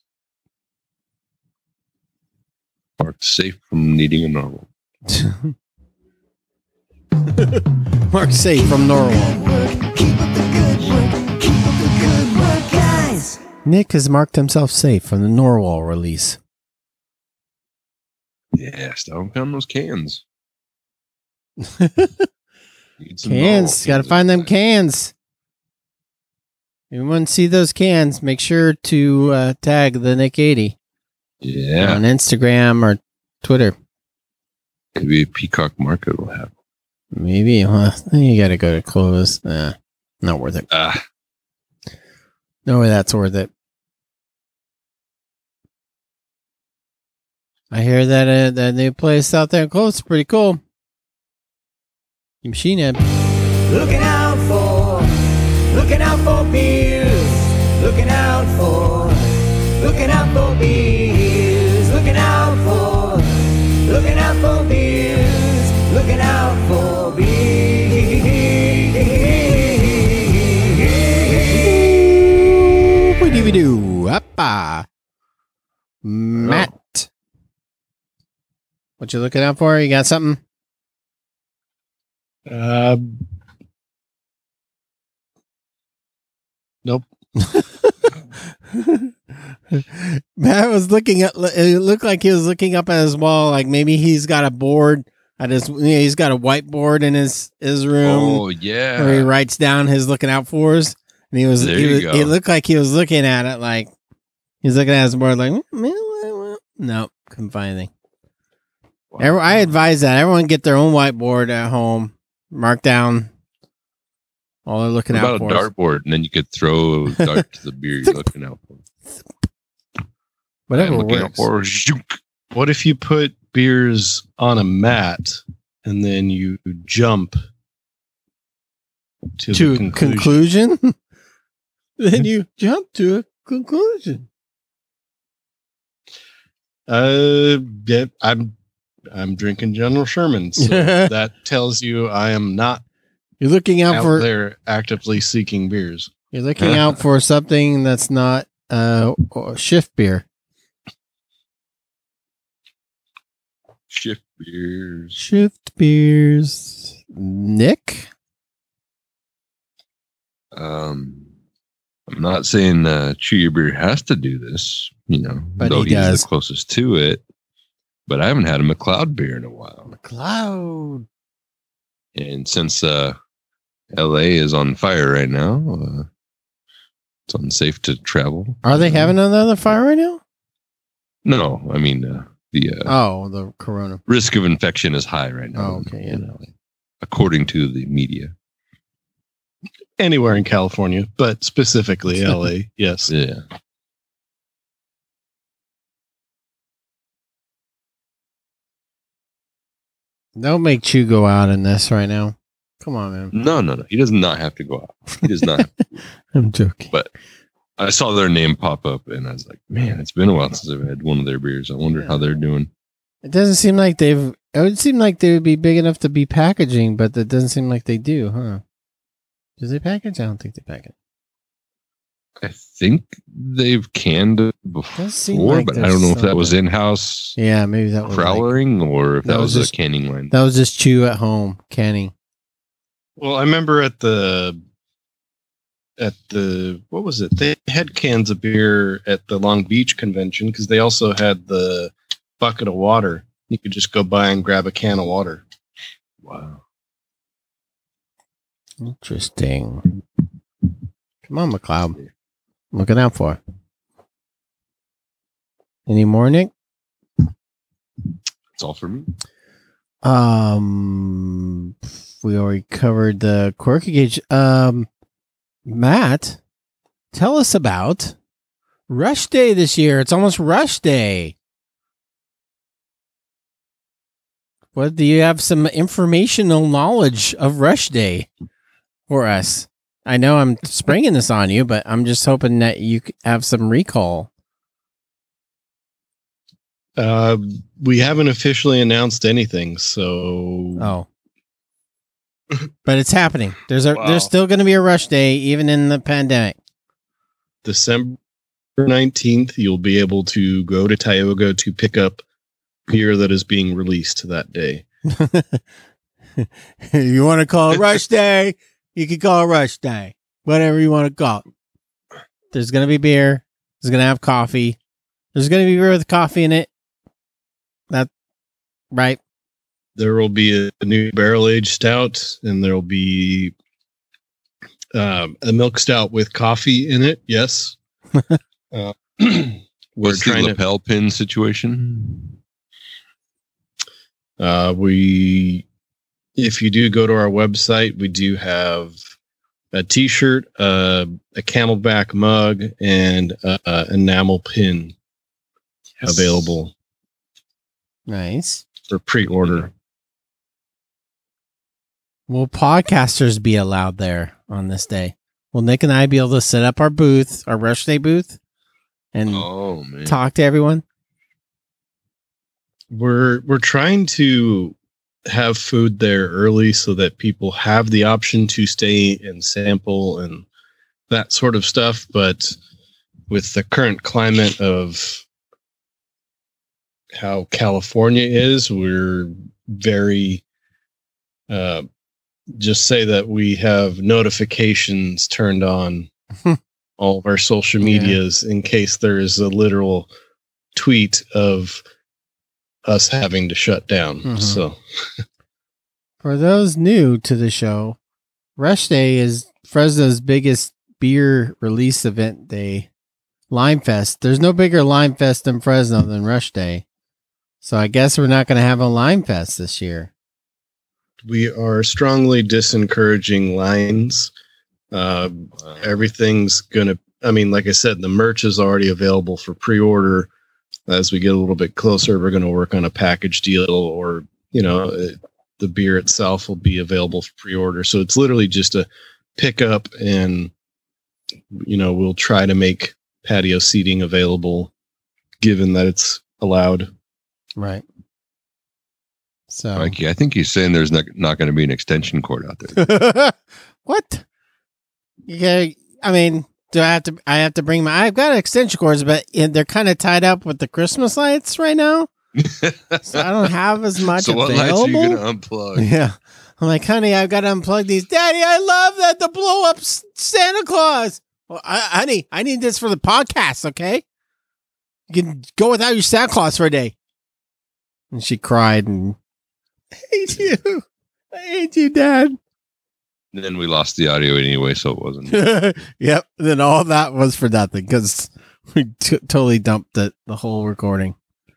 Mark's safe from needing a normal. Mark's safe from Norwal. Keep up the good work. Keep up the good work, guys. Nick has marked himself safe from the Norwal release. Yeah, stop on those cans. Cans. Got to find them cans. If you want to see those cans, make sure to tag the Nick 80. Yeah. On Instagram or Twitter. Maybe Peacock Market will have. Maybe. You got to go to Clovis. Not worth it. Ah, No way that's worth it. I hear that that new place out there close is pretty cool. Machine Head. Looking out for beers. Looking out for beers. Looking out for beers. Looking out for beers. Doo Appa. Matt. What you looking out for? You got something? Nope. Matt was looking at. It looked like he was looking up at his wall. Like maybe he's got a board at his. He's got a whiteboard in his room. oh yeah. Where he writes down his looking out fors. And he was. There He you was. go. It looked like he was looking at it. Like he's looking at his board. Like no, couldn't find anything. Wow. I advise that everyone get their own whiteboard at home. Mark down all they're looking What out about for. a dartboard, and then you could throw a dart to the beer you're looking out for. Whatever I'm looking out works. for. Zook. What if you put beers on a mat and then you jump to To the a conclusion? conclusion? Then you jump to a conclusion. Yeah, I'm drinking General Sherman, so that tells you I am not You're looking out out for there actively seeking beers. you're looking out for something that's not shift beer. Shift beers. Shift beers. Nick? I'm not saying Chew Your Beer has to do this, But though he he's does. the closest to it. But I haven't had a McLeod beer in a while. McLeod. And since LA is on fire right now, it's unsafe to travel. Are they having another fire right now? No, I mean, the The corona. risk of infection is high right now. Oh, okay, yeah. in LA, according to the media. Anywhere in California, but specifically LA, yes. Yeah. Don't make Chew go out in this right now. Come on, man. No. He does not have to go out. He does not. Have to. I'm joking. But I saw their name pop up, and I was like, man, it's been a while since I've had one of their beers. I wonder how they're doing. It doesn't seem like it would seem like they would be big enough to be packaging, but it doesn't seem like they do, huh? Do they package? I don't think they package. I think they've canned Does seem before, like but I there's don't know if that some- was in-house Yeah, maybe that was like, crowlering or if that that was was just- a canning line. that was just Chew at home canning. Well, I remember at the what was it? They had cans of beer at the Long Beach convention because they also had the bucket of water. You could just go by and grab a can of water. Wow. Interesting. Come on, McLeod. Looking out for. Any more, Nick? That's all for me. We already covered the Quirky Gauge. Matt, tell us about Rush Day this year. It's almost Rush Day. What do you have some informational knowledge of Rush Day for us? I know I'm springing this on you, but I'm just hoping that you have some recall. We haven't officially announced anything, so Oh. But it's happening. There's Wow. still going to be a Rush Day even in the pandemic. December 19th, you'll be able to go to Tioga to pick up beer that is being released that day. You want to call it Rush Day? You can call it Rush Day. Whatever you want to call it. There's going to be beer. There's going to have coffee. There's going to be beer with coffee in it. That right? There will be a new barrel-aged stout, and there will be a milk stout with coffee in it. Yes. We're What's the trying to. lapel pin situation? If you do go to our website, we do have a T-shirt, a Camelback mug, and a enamel pin available Nice. for pre-order. Will podcasters be allowed there on this day? Will Nick and I be able to set up our booth, our Rush Day booth, and Oh man. talk to everyone? We're trying to have food there early so that people have the option to stay and sample and that sort of stuff. But with the current climate of how California is, we're very just say that we have notifications turned on all of our social medias in case there is a literal tweet of us having to shut down. Mhm. So For those new to the show, Rush Day is Fresno's biggest beer release event day. Lime Fest. There's no bigger Lime Fest in Fresno than Rush Day. So I guess we're not going to have a Lime Fest this year. we are strongly disencouraging lines. Everything's gonna, I mean, like I said, the merch is already available for pre-order. As we get a little bit closer, we're going to work on a package deal, or, you know, the beer itself will be available for pre-order. So it's literally just a pick up, and, you know, we'll try to make patio seating available given that it's allowed. Right. So Mikey, I think he's saying there's not going to be an extension cord out there. what? Yeah, I mean, do I have to bring my? I've got extension cords, but they're kind of tied up with the Christmas lights right now, so I don't have as much So what available. lights are you going to unplug? Yeah, I'm like, honey, I've got to unplug these. Daddy, I love that the blow up Santa Claus. Well, honey, I need this for the podcast. Okay, you can go without your Santa Claus for a day. And she cried and I hate you. I hate you, Dad. And then we lost the audio anyway, so it wasn't. Yep. Then all that was for nothing because we totally dumped the whole recording.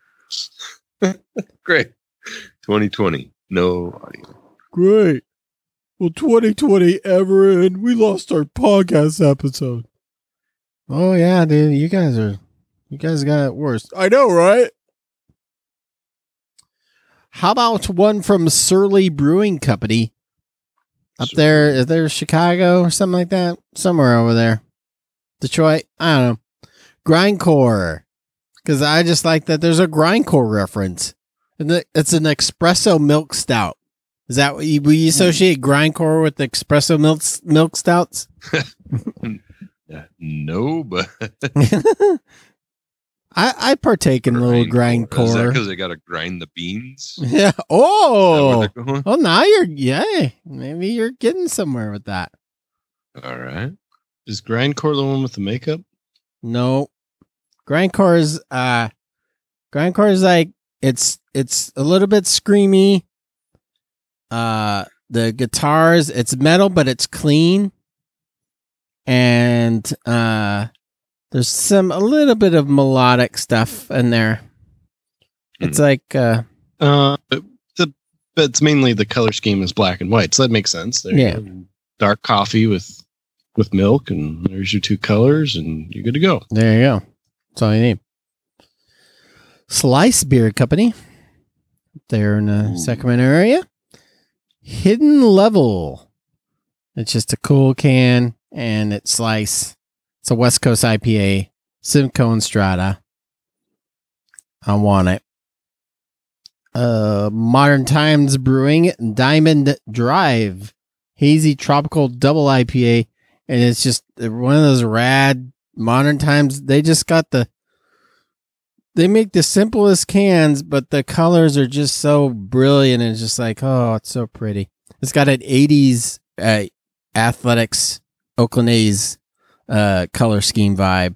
Great. 2020. No audio. Great. Well, 2020 ever, and we lost our podcast episode. Oh yeah, dude. You guys got it worse. I know, right? How about one from Surly Brewing Company? Up there, is there Chicago or something like that? Somewhere over there. Detroit? I don't know. Grindcore. Because I just like that there's a Grindcore reference. And it's an espresso milk stout. Is that what you associate Grindcore with espresso milk stouts? No, but I partake in a little Is that Grindcore. because they got to grind the beans? Is Yeah. that Oh. where they're going? Oh, now maybe you're getting somewhere with that. All right. Is Grindcore the one with the makeup? No. Grindcore is like it's a little bit screamy. The guitars, it's metal but it's clean. And there's a little bit of melodic stuff in there. It's like It's mainly the color scheme is black and white, so that makes sense. There you Yeah. go. Dark coffee with milk, and there's your two colors, and you're good to go. there you go. That's all you need. Slice Beer Company. They're in the Sacramento area. Hidden Level. It's just a cool can, and it's Slice. It's a West Coast IPA. Simcoe and Strata. I want it. Modern Times Brewing Diamond Drive. Hazy Tropical Double IPA. And it's just one of those rad Modern Times. They just got they make the simplest cans, but the colors are just so brilliant. It's just like, oh, it's so pretty. It's got an 80s Athletics Oakland A's color scheme vibe.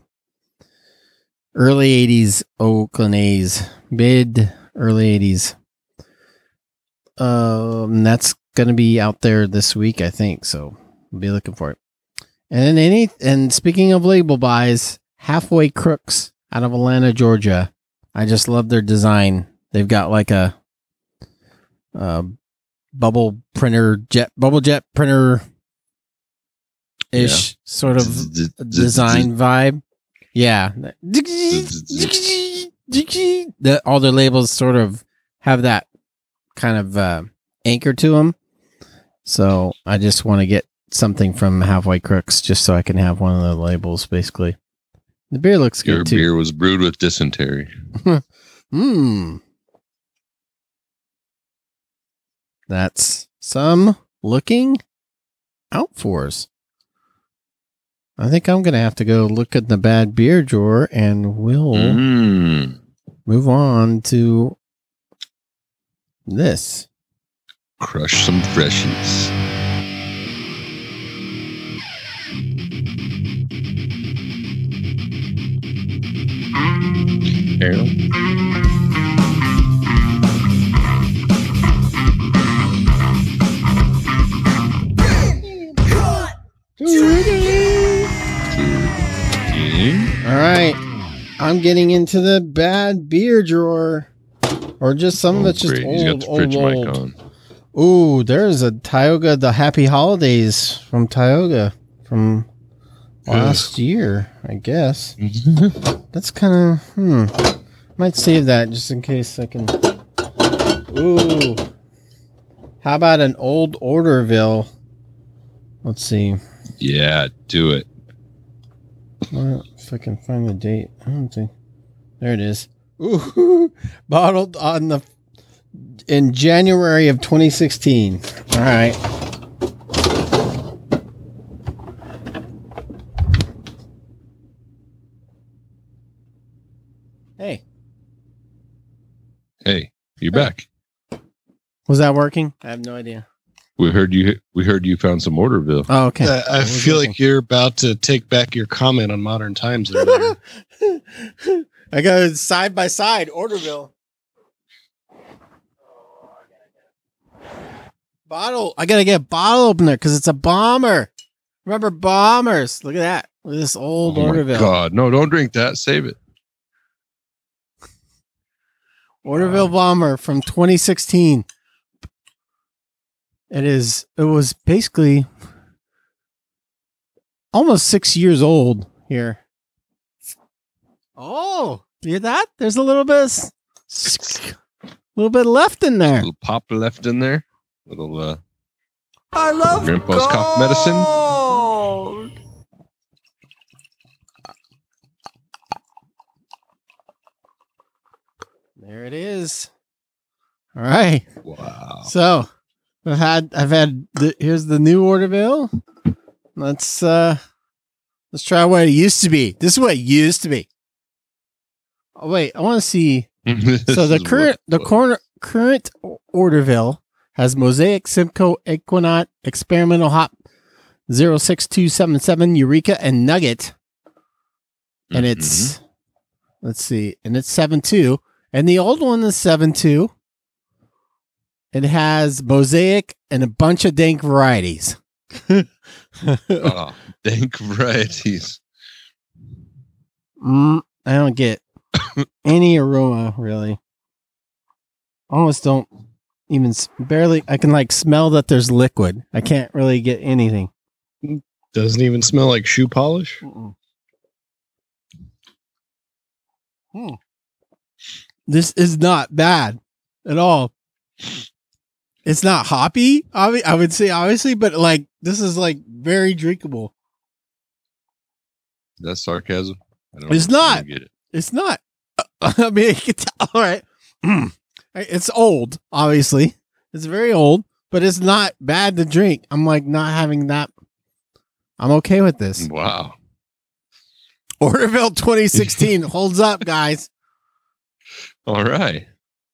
Early 80s Oakland A's. Early 80s. That's going to be out there this week, I think. So we'll be looking for it. And speaking of label buys, Halfway Crooks out of Atlanta, Georgia. I just love their design. They've got like a bubble jet printer ish sort of design vibe. Yeah. All their labels sort of have that kind of anchor to them. So I just want to get something from Halfway Crooks just so I can have one of the labels, basically. The beer looks Your good, too. beer was brewed with dysentery. That's some looking out for us. I think I'm going to have to go look at the bad beer drawer, and we'll move on to this. Crush some freshies. Aaron? All right. I'm getting into the bad beer drawer. Or just some of it's just He's got old, the fridge mic old. on. Ooh, there's a Tioga, the Happy Holidays from Tioga from last year, I guess. That's kind of, might save that just in case I can. Ooh. How about an old Orderville? Let's see. Yeah, do it. Well, if I can find the date. I don't think. There it is. Ooh, bottled in January of 2016. All right. Hey. Hey, you're back. Was that working? I have no idea. We heard you found some Orderville. Oh, okay. I feel like you're about to take back your comment on Modern Times earlier. I go side by side, Orderville. Bottle. I gotta get a bottle opener because it's a bomber. Remember bombers? Look at that. Look at this old Orderville. My God, no! Don't drink that. Save it. Orderville bomber from 2016. It was basically almost 6 years old here. Oh, you hear that? There's a little bit left in there. A little pop left in there. Little I love Grandpa's cough medicine. gold. There it is. All right. Wow. So I've had here's the new Orderville. Let's try what it used to be. This is what it used to be. Oh wait, I want to see. So the current Orderville has Mosaic, Simcoe, Equinox, Experimental Hop, 06277, Eureka, and Nugget. And it's let's see, and it's 7.2. And the old one is 7.2. It has Mosaic and a bunch of dank varieties. Oh, dank varieties. I don't get any aroma, really. Almost don't even barely. I can like smell that there's liquid. I can't really get anything. Doesn't even smell like shoe polish. This is not bad at all. It's not hoppy, I would say, obviously, but like this is like very drinkable. That's sarcasm. It's not. Get it. It's not. I mean, you can tell. All right. It's old, obviously. It's very old, but it's not bad to drink. I'm like not having that. I'm okay with this. Wow. Orderville 2016 holds up, guys. All right.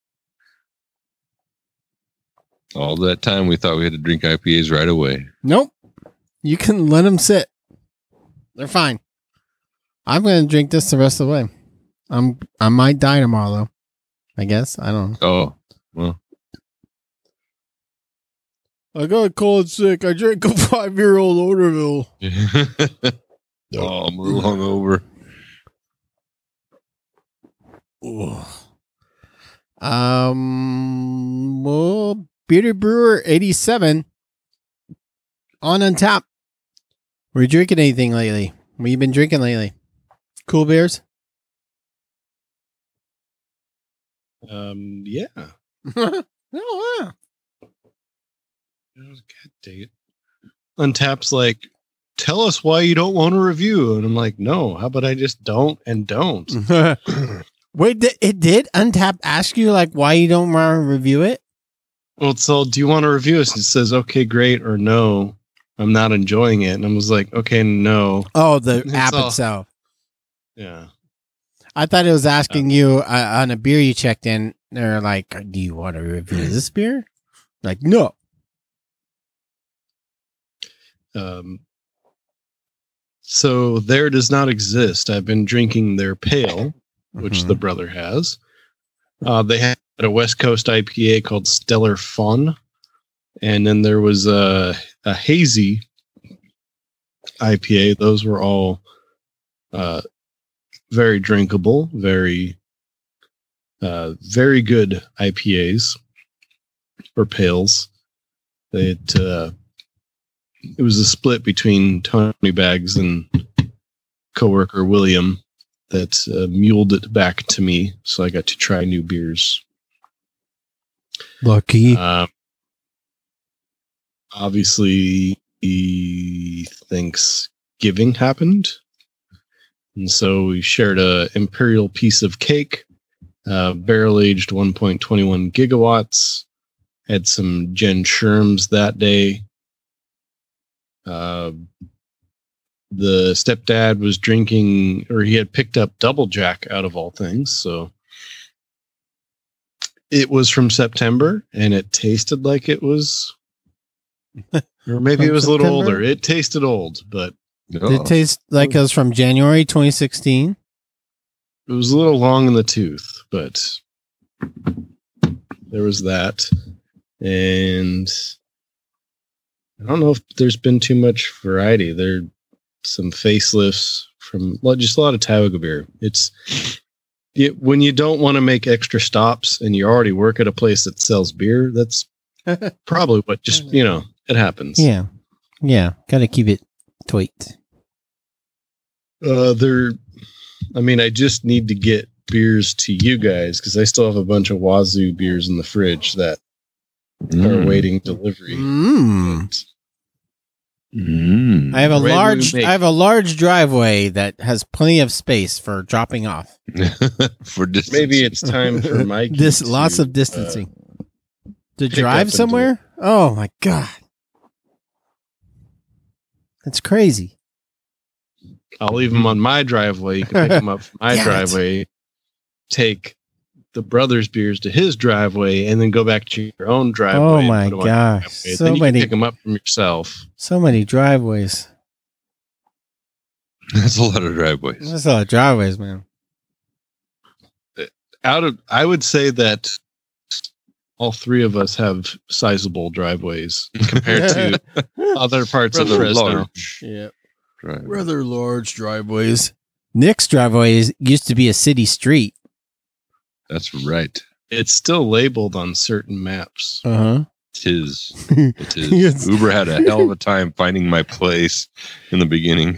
All that time we thought we had to drink IPAs right away. Nope. You can let them sit. They're fine. I'm going to drink this the rest of the way. I might die tomorrow, though. I guess. I don't know. Oh, well. I got cold sick. I drank a 5-year-old Orderville. Oh, I'm a little hungover. Well, Bearded Brewer 87 on Untappd. Were you drinking anything lately? What you been drinking lately? Cool beers? Yeah. Oh, wow. God dang it. Untapped's like, tell us why you don't want to review. And I'm like, no, how about I just don't and don't? Wait, it did Untapped ask you like why you don't want to review it? Well, so do you want to review it? It says, okay, great, or no, I'm not enjoying it. And I was like, okay, no. Oh, the It's app all- itself. Yeah. I thought it was asking you on a beer you checked in. They're like, do you want to review this beer? Like, no. So there does not exist. I've been drinking their pale, which Mhm. the brother has. They had a West Coast IPA called Stellar Fun. And then there was a hazy IPA. Those were all very drinkable, very good IPAs or pales. It was a split between Tony Bags and coworker William that muled it back to me, so I got to try new beers. Lucky. Obviously, Thanksgiving happened, and so we shared a imperial piece of cake, barrel aged 1.21 gigawatts. Had some Jen Sherms that day. The stepdad was drinking, or he had picked up Double Jack out of all things. So it was from September, and it tasted like it was, or maybe it was a little September? older. It tasted old, but Did it taste like it was from January 2016? it was a little long in the tooth. But there was that, and I don't know if there's been too much variety. There are some facelifts from just a lot of Tioga beer. When you don't want to make extra stops and you already work at a place that sells beer, that's probably what it happens. Yeah. Yeah. Got to keep it tweaked. I just need to get beers to you guys because I still have a bunch of Wazoo beers in the fridge that are waiting delivery. I have a When large we make- I have a large driveway that has plenty of space for dropping off. For distance. Maybe it's time for Mike. This lots of distancing. To pick up drive and somewhere? Oh my god. That's crazy. I'll leave them on my driveway. You can pick them up from my Damn it. driveway, take the brother's beers to his driveway, and then go back to your own driveway. Oh and my put 'em on your gosh. driveway. So then you many- can pick them up from yourself. So many driveways. That's a lot of driveways. That's a lot of driveways, man. I would say that all three of us have sizable driveways compared to other parts of Rather Fresno. large Yeah. driveway. Rather large driveways. Nick's driveway used to be a city street. That's right. It's still labeled on certain maps. Uh-huh. It is. Yes. Uber had a hell of a time finding my place in the beginning.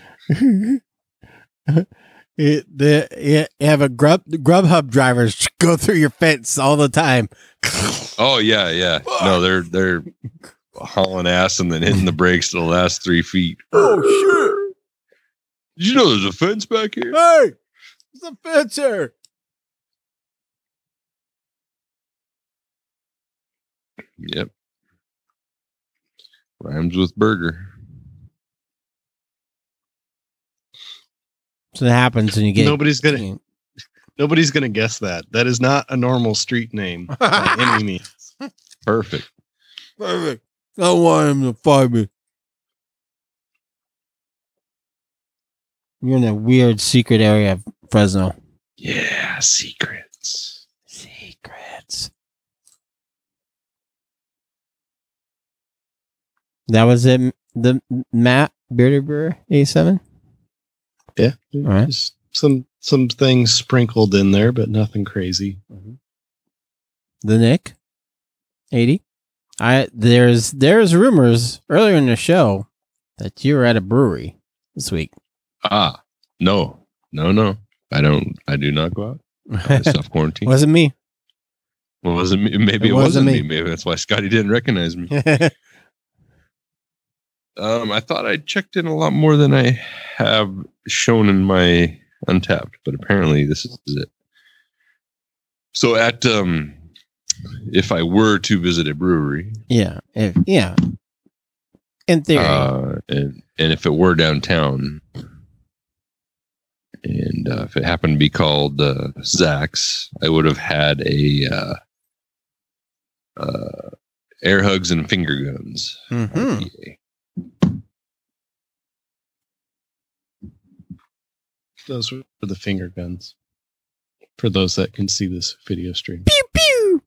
You have a Grubhub drivers go through your fence all the time. Oh yeah. No, they're hauling ass and then hitting the brakes to the last 3 feet. Oh shit! Did you know there's a fence back here? Hey, there's a fence here. Yep. Rhymes with burger. So that happens when you get Nobody's gonna guess that. That is not a normal street name by any means. Perfect. Perfect. I don't want him to find me. You're in a weird secret area of Fresno. Yeah, secrets. Secrets. That was it. The Matt Bearded Brewer 87. Yeah, All right. just some things sprinkled in there, but nothing crazy. The Nick 80. There's rumors earlier in the show that you were at a brewery this week. No. I do not go out. I self quarantine. Wasn't me. Well, wasn't me. Maybe it wasn't me. Maybe that's why Scotty didn't recognize me. I thought I checked in a lot more than I have shown in my Untapped, but apparently this is it. So if I were to visit a brewery, in theory, and if it were downtown, and if it happened to be called Zach's, I would have had a air hugs and finger guns. IPA. Those were the finger guns. For those that can see this video stream. Pew pew.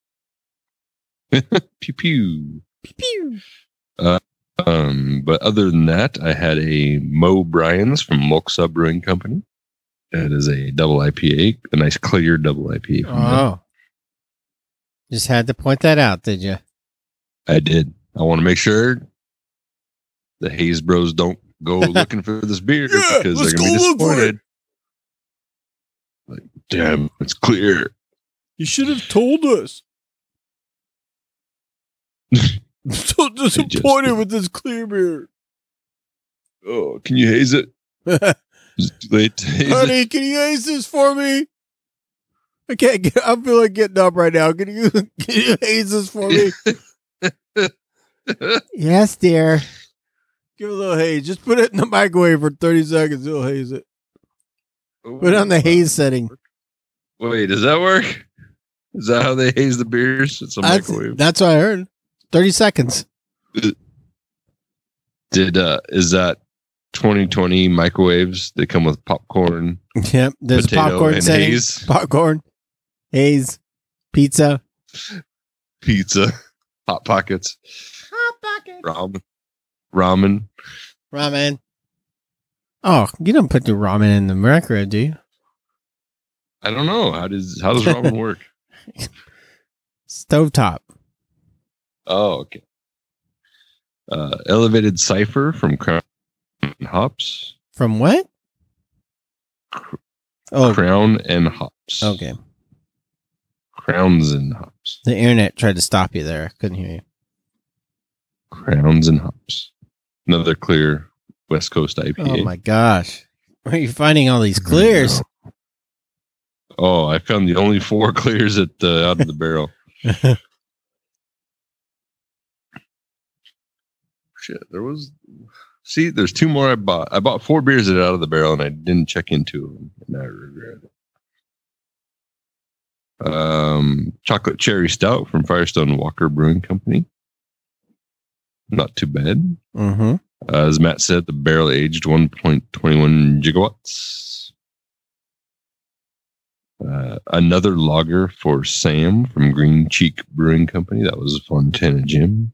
Pew pew. Pew pew. But other than that, I had a Mo Bryan's from Moksa Brewing Company. That is a double IPA, a nice clear double IPA. From them. Just had to point that out, did you? I did. I want to make sure the Hayes Bros don't go looking for this beer because they're going to be disappointed. Like, damn, it's clear. You should have told us. I'm so disappointed with this clear beer. Oh, can you haze it? Is it too late to haze Honey, it? can you haze this for me? I can't get. I feel like getting up right now. Can you haze this for me? Yes, dear. Give it a little haze. Just put it in the microwave for 30 seconds. It'll haze it. Put it on the haze setting. Wait, does that work? Is that how they haze the beers? It's a microwave. That's what I heard. 30 seconds. Is that 2020 microwaves? They come with popcorn. Yep. There's potato popcorn and setting. haze. Popcorn, haze, pizza. Hot Pockets. Hot pocket. Ramen. Oh, you don't put the ramen in the microwave, do you? I don't know. How does ramen work? Stovetop. Oh, okay. Elevated Cipher from Crown and Hops. From what? Crown and Hops. Okay. Crowns and Hops. The internet tried to stop you there. I couldn't hear you. Crowns and Hops. Another clear West Coast IPA. Oh my gosh. Where are you finding all these clears? Oh, I found the only 4 clears out of the barrel. Shit, there's 2 more I bought. I bought 4 beers that are out of the barrel and I didn't check into them. And I regret it. Chocolate Cherry Stout from Firestone Walker Brewing Company. Not too bad. Mm-hmm. As Matt said, the barrel aged 1.21 gigawatts. Another lager for Sam from Green Cheek Brewing Company. That was Fontana Jim.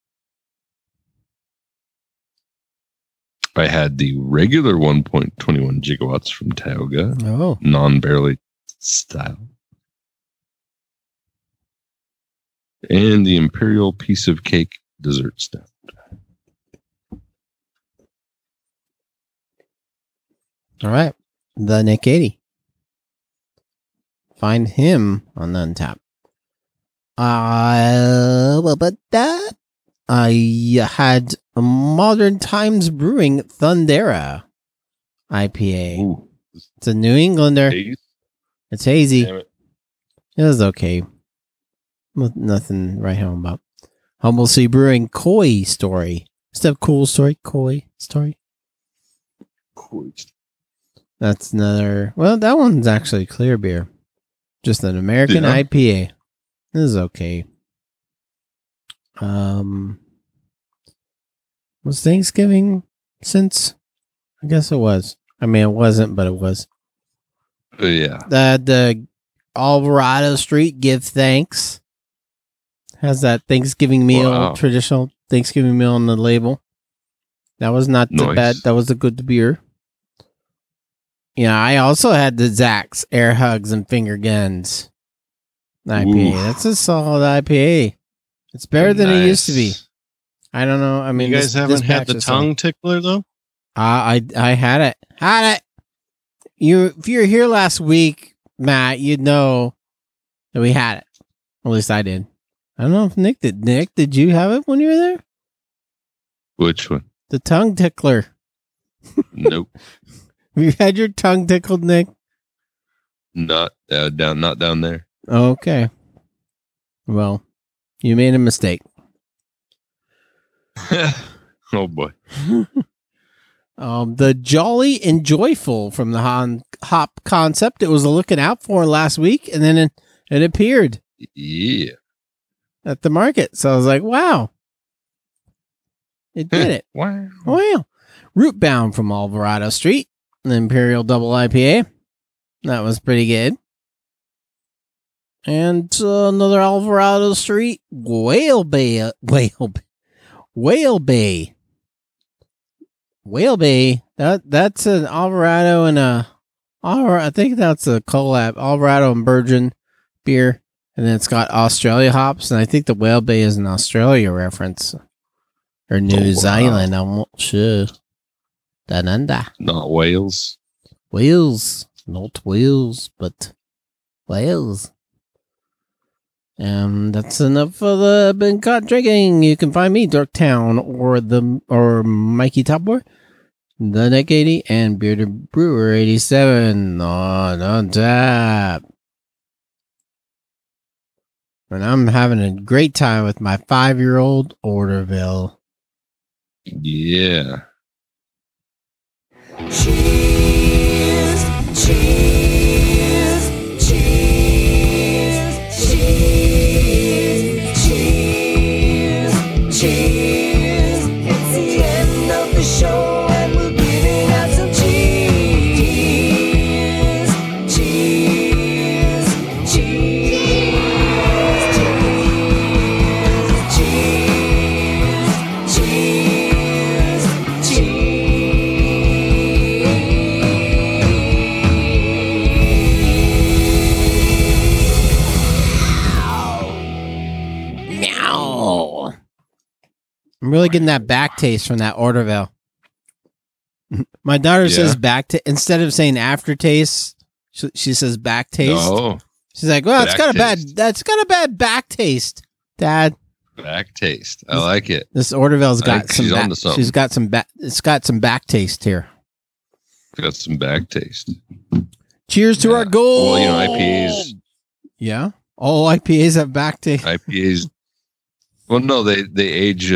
I had the regular 1.21 gigawatts from Tioga. Oh. Non-barrel style. And the Imperial Piece of Cake Dessert Stout. All right. The Nick 80. Find him on the Untap. But that I had a Modern Times Brewing Thundera IPA. Ooh. It's a New Englander. Haze? It's hazy. Damn it. It was okay. Nothing right home about. Humble Sea Brewing Koi Story. Is that a cool story? Koi Story. That's another. Well, that one's actually clear beer. Just an American IPA. This is okay. Was Thanksgiving since? I guess it was. I mean, it wasn't, but it was. Yeah. The Alvarado Street Give Thanks has that Thanksgiving meal, traditional Thanksgiving meal on the label. That was not too bad. That was a good beer. Yeah, I also had the Zach's Air Hugs and Finger Guns IPA. Oof. That's a solid IPA. It's better than it used to be. I don't know. I mean, you guys haven't had the tongue tickler though? I had it. If you were here last week, Matt, you'd know that we had it. At least I did. I don't know if Nick did. Nick, did you have it when you were there? Which one? The tongue tickler. Nope. Have you had your tongue tickled, Nick? Not down there. Okay. Well, you made a mistake. Oh boy. The Jolly and Joyful from the hop concept. It was looking out for last week, and then it appeared. Yeah. At the market. So I was like, wow. It did it. Wow. Root Bound from Alvarado Street, the Imperial Double IPA. That was pretty good. And another Alvarado Street Whale Bay. That's an Alvarado and I think that's a collab, Alvarado and Virgin beer. And then it's got Australia hops. And I think the Whale Bay is an Australia reference. Or New Zealand, I'm not sure. Down under. Not Wales. Wales. Not Wales, but Wales. That's enough for the Been Caught Drinking. You can find me, Dorktown, or Mikey Topboy, The Nick 80, and Bearded Brewer 87 on tap. And I'm having a great time with my 5-year-old Orderville. Yeah. Cheers, cheers, cheers, cheers, cheers, cheers. It's the end of the show and we're giving out some cheers, cheers, cheers, cheers, cheers, cheers. Meow. I'm really getting that back taste from that Orderville. My daughter says back to instead of saying aftertaste, she says back taste. No. She's like, well, it's got Back a bad back taste, Dad. Back taste. I like it. This Orderville's got some she's back, onto something. she's got some back, it's got some back taste here. Got some back taste. Cheers to our goal. Well, IPAs. Yeah. All IPAs have back taste. IPAs. Well, no, they age.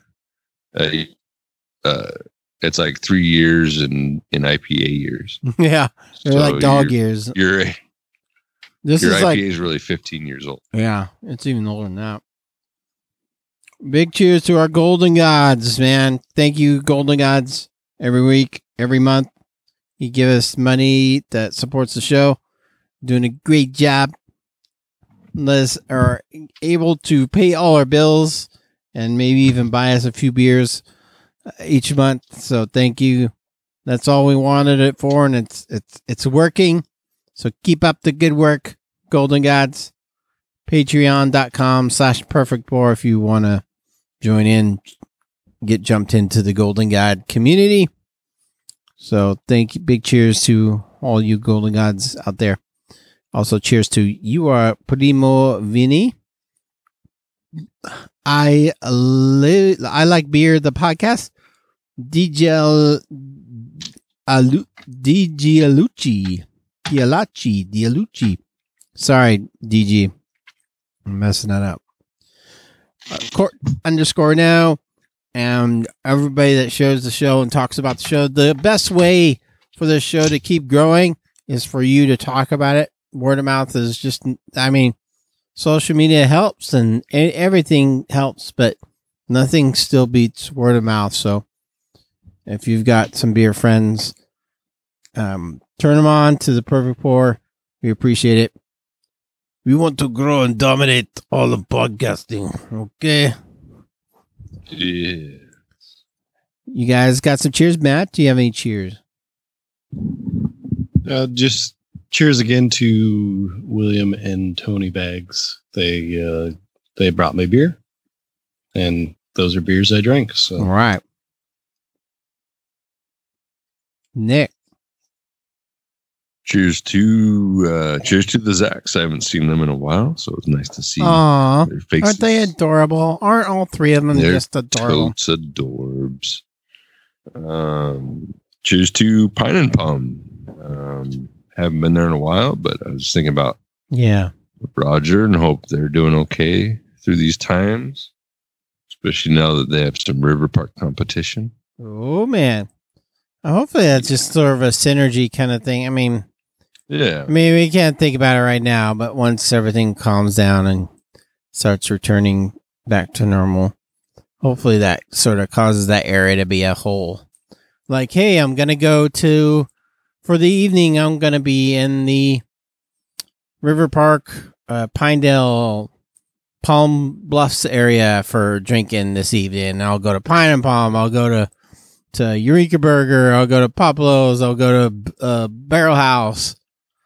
It's like 3 years in IPA years. Yeah. They're So like dog your- years. Your This IPA is like, is really 15 years old. yeah, it's even older than that. Big cheers to our Golden Gods, man. Thank you, Golden Gods, every week, every month. You give us money that supports the show. Doing a great job. Us are able to pay all our bills and maybe even buy us a few beers each month. So thank you. That's all we wanted it for, and it's working. So keep up the good work, Golden Gods. Patreon.com/perfectpour if you want to join in, get jumped into the Golden God community. So thank you. Big cheers to all you Golden Gods out there. Also, cheers to you are Primo Vini. I like beer, the podcast. DJ Dialucci. Sorry, DG. I'm messing that up. Court _now. And everybody that shows the show and talks about the show, the best way for the show to keep growing is for you to talk about it. Word of mouth is just, I mean, social media helps and everything helps, but nothing still beats word of mouth. So if you've got some beer friends, turn them on to the Perfect Pour. We appreciate it. We want to grow and dominate all of podcasting. Okay. Yeah. You guys got some cheers, Matt? Do you have any cheers? Just cheers again to William and Tony Bags. They brought me beer, and those are beers I drink. So All right. Nick. Cheers to the Zacks. I haven't seen them in a while, so it's nice to see Aw, their faces. aren't they adorable? Aren't all three of them They're just adorable? totes adorbs. Cheers to Pine and Palm. Haven't been there in a while, but I was thinking about Yeah. Roger and hope they're doing okay through these times, especially now that they have some River Park competition. Oh, man. Hopefully that's just sort of a synergy kind of thing. I mean, Yeah. we can't think about it right now, but once everything calms down and starts returning back to normal, hopefully that sort of causes that area to be a whole. Like, hey, I'm going to go for the evening, I'm going to be in the River Park, Pinedale, Palm Bluffs area for drinking this evening. I'll go to Pine and Palm. I'll go to Eureka Burger. I'll go to Poplo's. I'll go to Barrel House.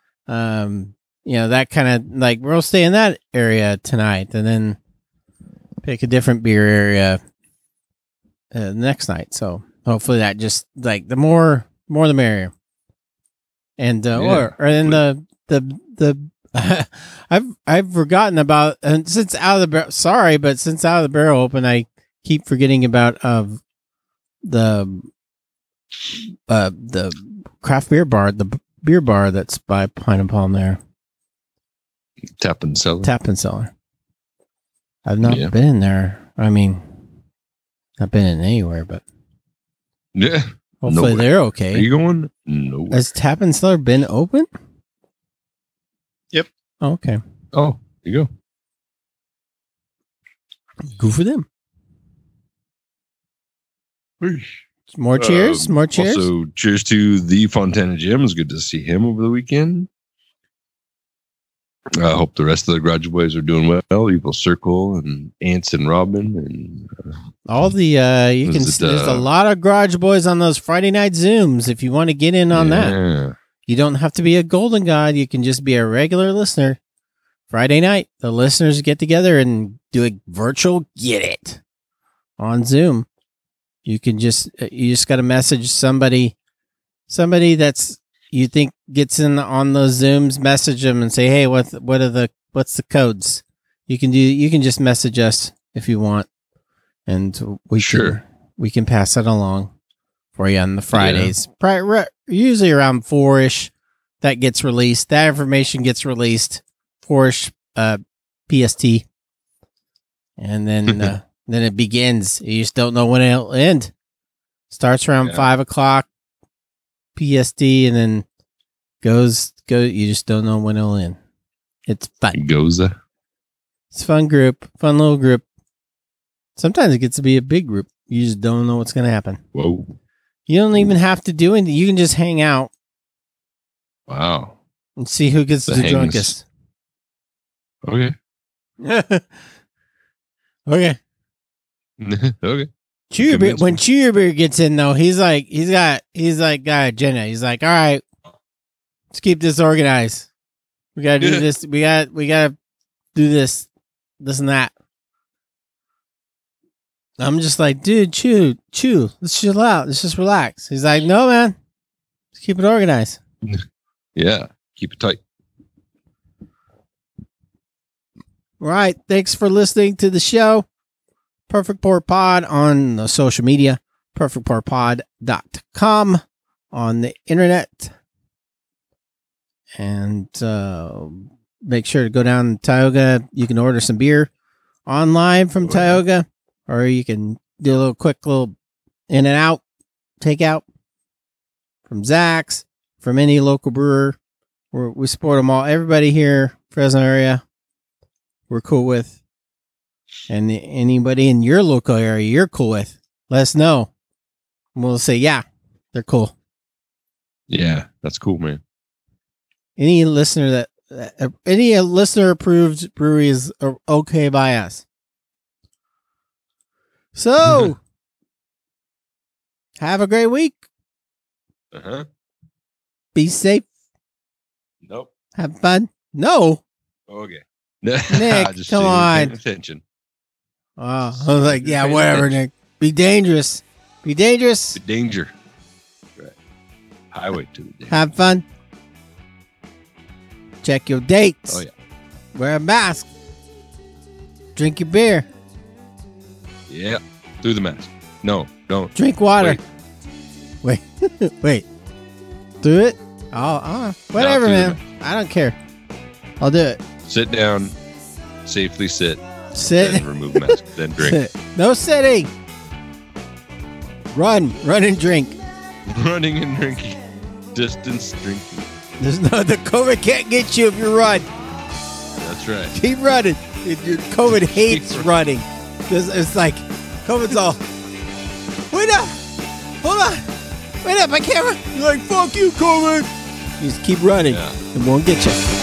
That kind of like we'll stay in that area tonight, and then pick a different beer area next night. So hopefully that just like the more the merrier. And or then the I've forgotten about, and since Out of the Barrel, sorry, but since Out of the Barrel open, I keep forgetting about the craft beer bar, the beer bar that's by Pine and Palm there. Tap and Cellar. I've not been in there. I mean, not been in anywhere, but Yeah. hopefully they're okay. Are you going? No. Has Tap and Cellar been open? Yep. Oh, okay. Oh, there you go. Good for them. More cheers. More cheers. Also, cheers to the Fontana Gym. It was good to see him over the weekend. I hope the rest of the Garage Boys are doing well. Evil Circle and Ants and Robin and all the there's a lot of Garage Boys on those Friday night Zooms. If you want to get in on that, you don't have to be a Golden God. You can just be a regular listener. Friday night, the listeners get together and do a virtual Get It on Zoom. You just got to message somebody that's you think gets in on those Zooms, message them and say, hey, what's the codes? You can just message us if you want. And we can pass that along for you on the Fridays. Usually around 4-ish that gets released. That information gets released 4-ish PST. And then then it begins. You just don't know when it'll end. Starts around 5 o'clock PST and then goes. You just don't know when it'll end. It's fun. It's a fun little group. Sometimes it gets to be a big group. You just don't know what's going to happen. Whoa. You don't even have to do anything. You can just hang out. Wow. And see who gets the drunkest. Okay. Okay. Okay. When Cheer Beer gets in though, he's got got an agenda. He's like, all right, let's keep this organized. We gotta do this. We gotta do this and that. I'm just like, dude, chew. Let's chill out. Let's just relax. He's like, no, man. Let's keep it organized. Yeah. Keep it tight. All right. Thanks for listening to the show. Perfect Pour Pod on the social media. perfectpourpod.com on the internet. And make sure to go down to Tioga. You can order some beer online from Tioga. Or you can do a quick little in and out, takeout from Zach's, from any local brewer. We support them all. Everybody here, Fresno area, we're cool with. And anybody in your local area you're cool with, let us know. And we'll say, yeah, they're cool. Yeah, that's cool, man. Any listener any listener approved brewery is okay by us. So, have a great week. Be safe. Nope. Have fun. No. Okay. Nick, come on. Attention. I was like, yeah, whatever, Nick. Be dangerous. Be dangerous. The danger. Right. Highway to the danger. Have fun. Check your dates. Oh, yeah. Wear a mask. Drink your beer. Yeah. Through the mask. No, don't. Drink water. Wait. Wait. Do it? Whatever, Not through the man. I don't care. I'll do it. Sit down. Safely sit. Sit. Then remove mask. Then drink. Sit. No sitting. Run. Run and drink. Running and drinking. Distance drinking. The COVID can't get you if you run. That's right. Keep running. COVID hates running. It's like, COVID's all, wait up. Hold on. Wait up. I can't run. You're like, fuck you, COVID. You just keep running. Yeah. It won't get you.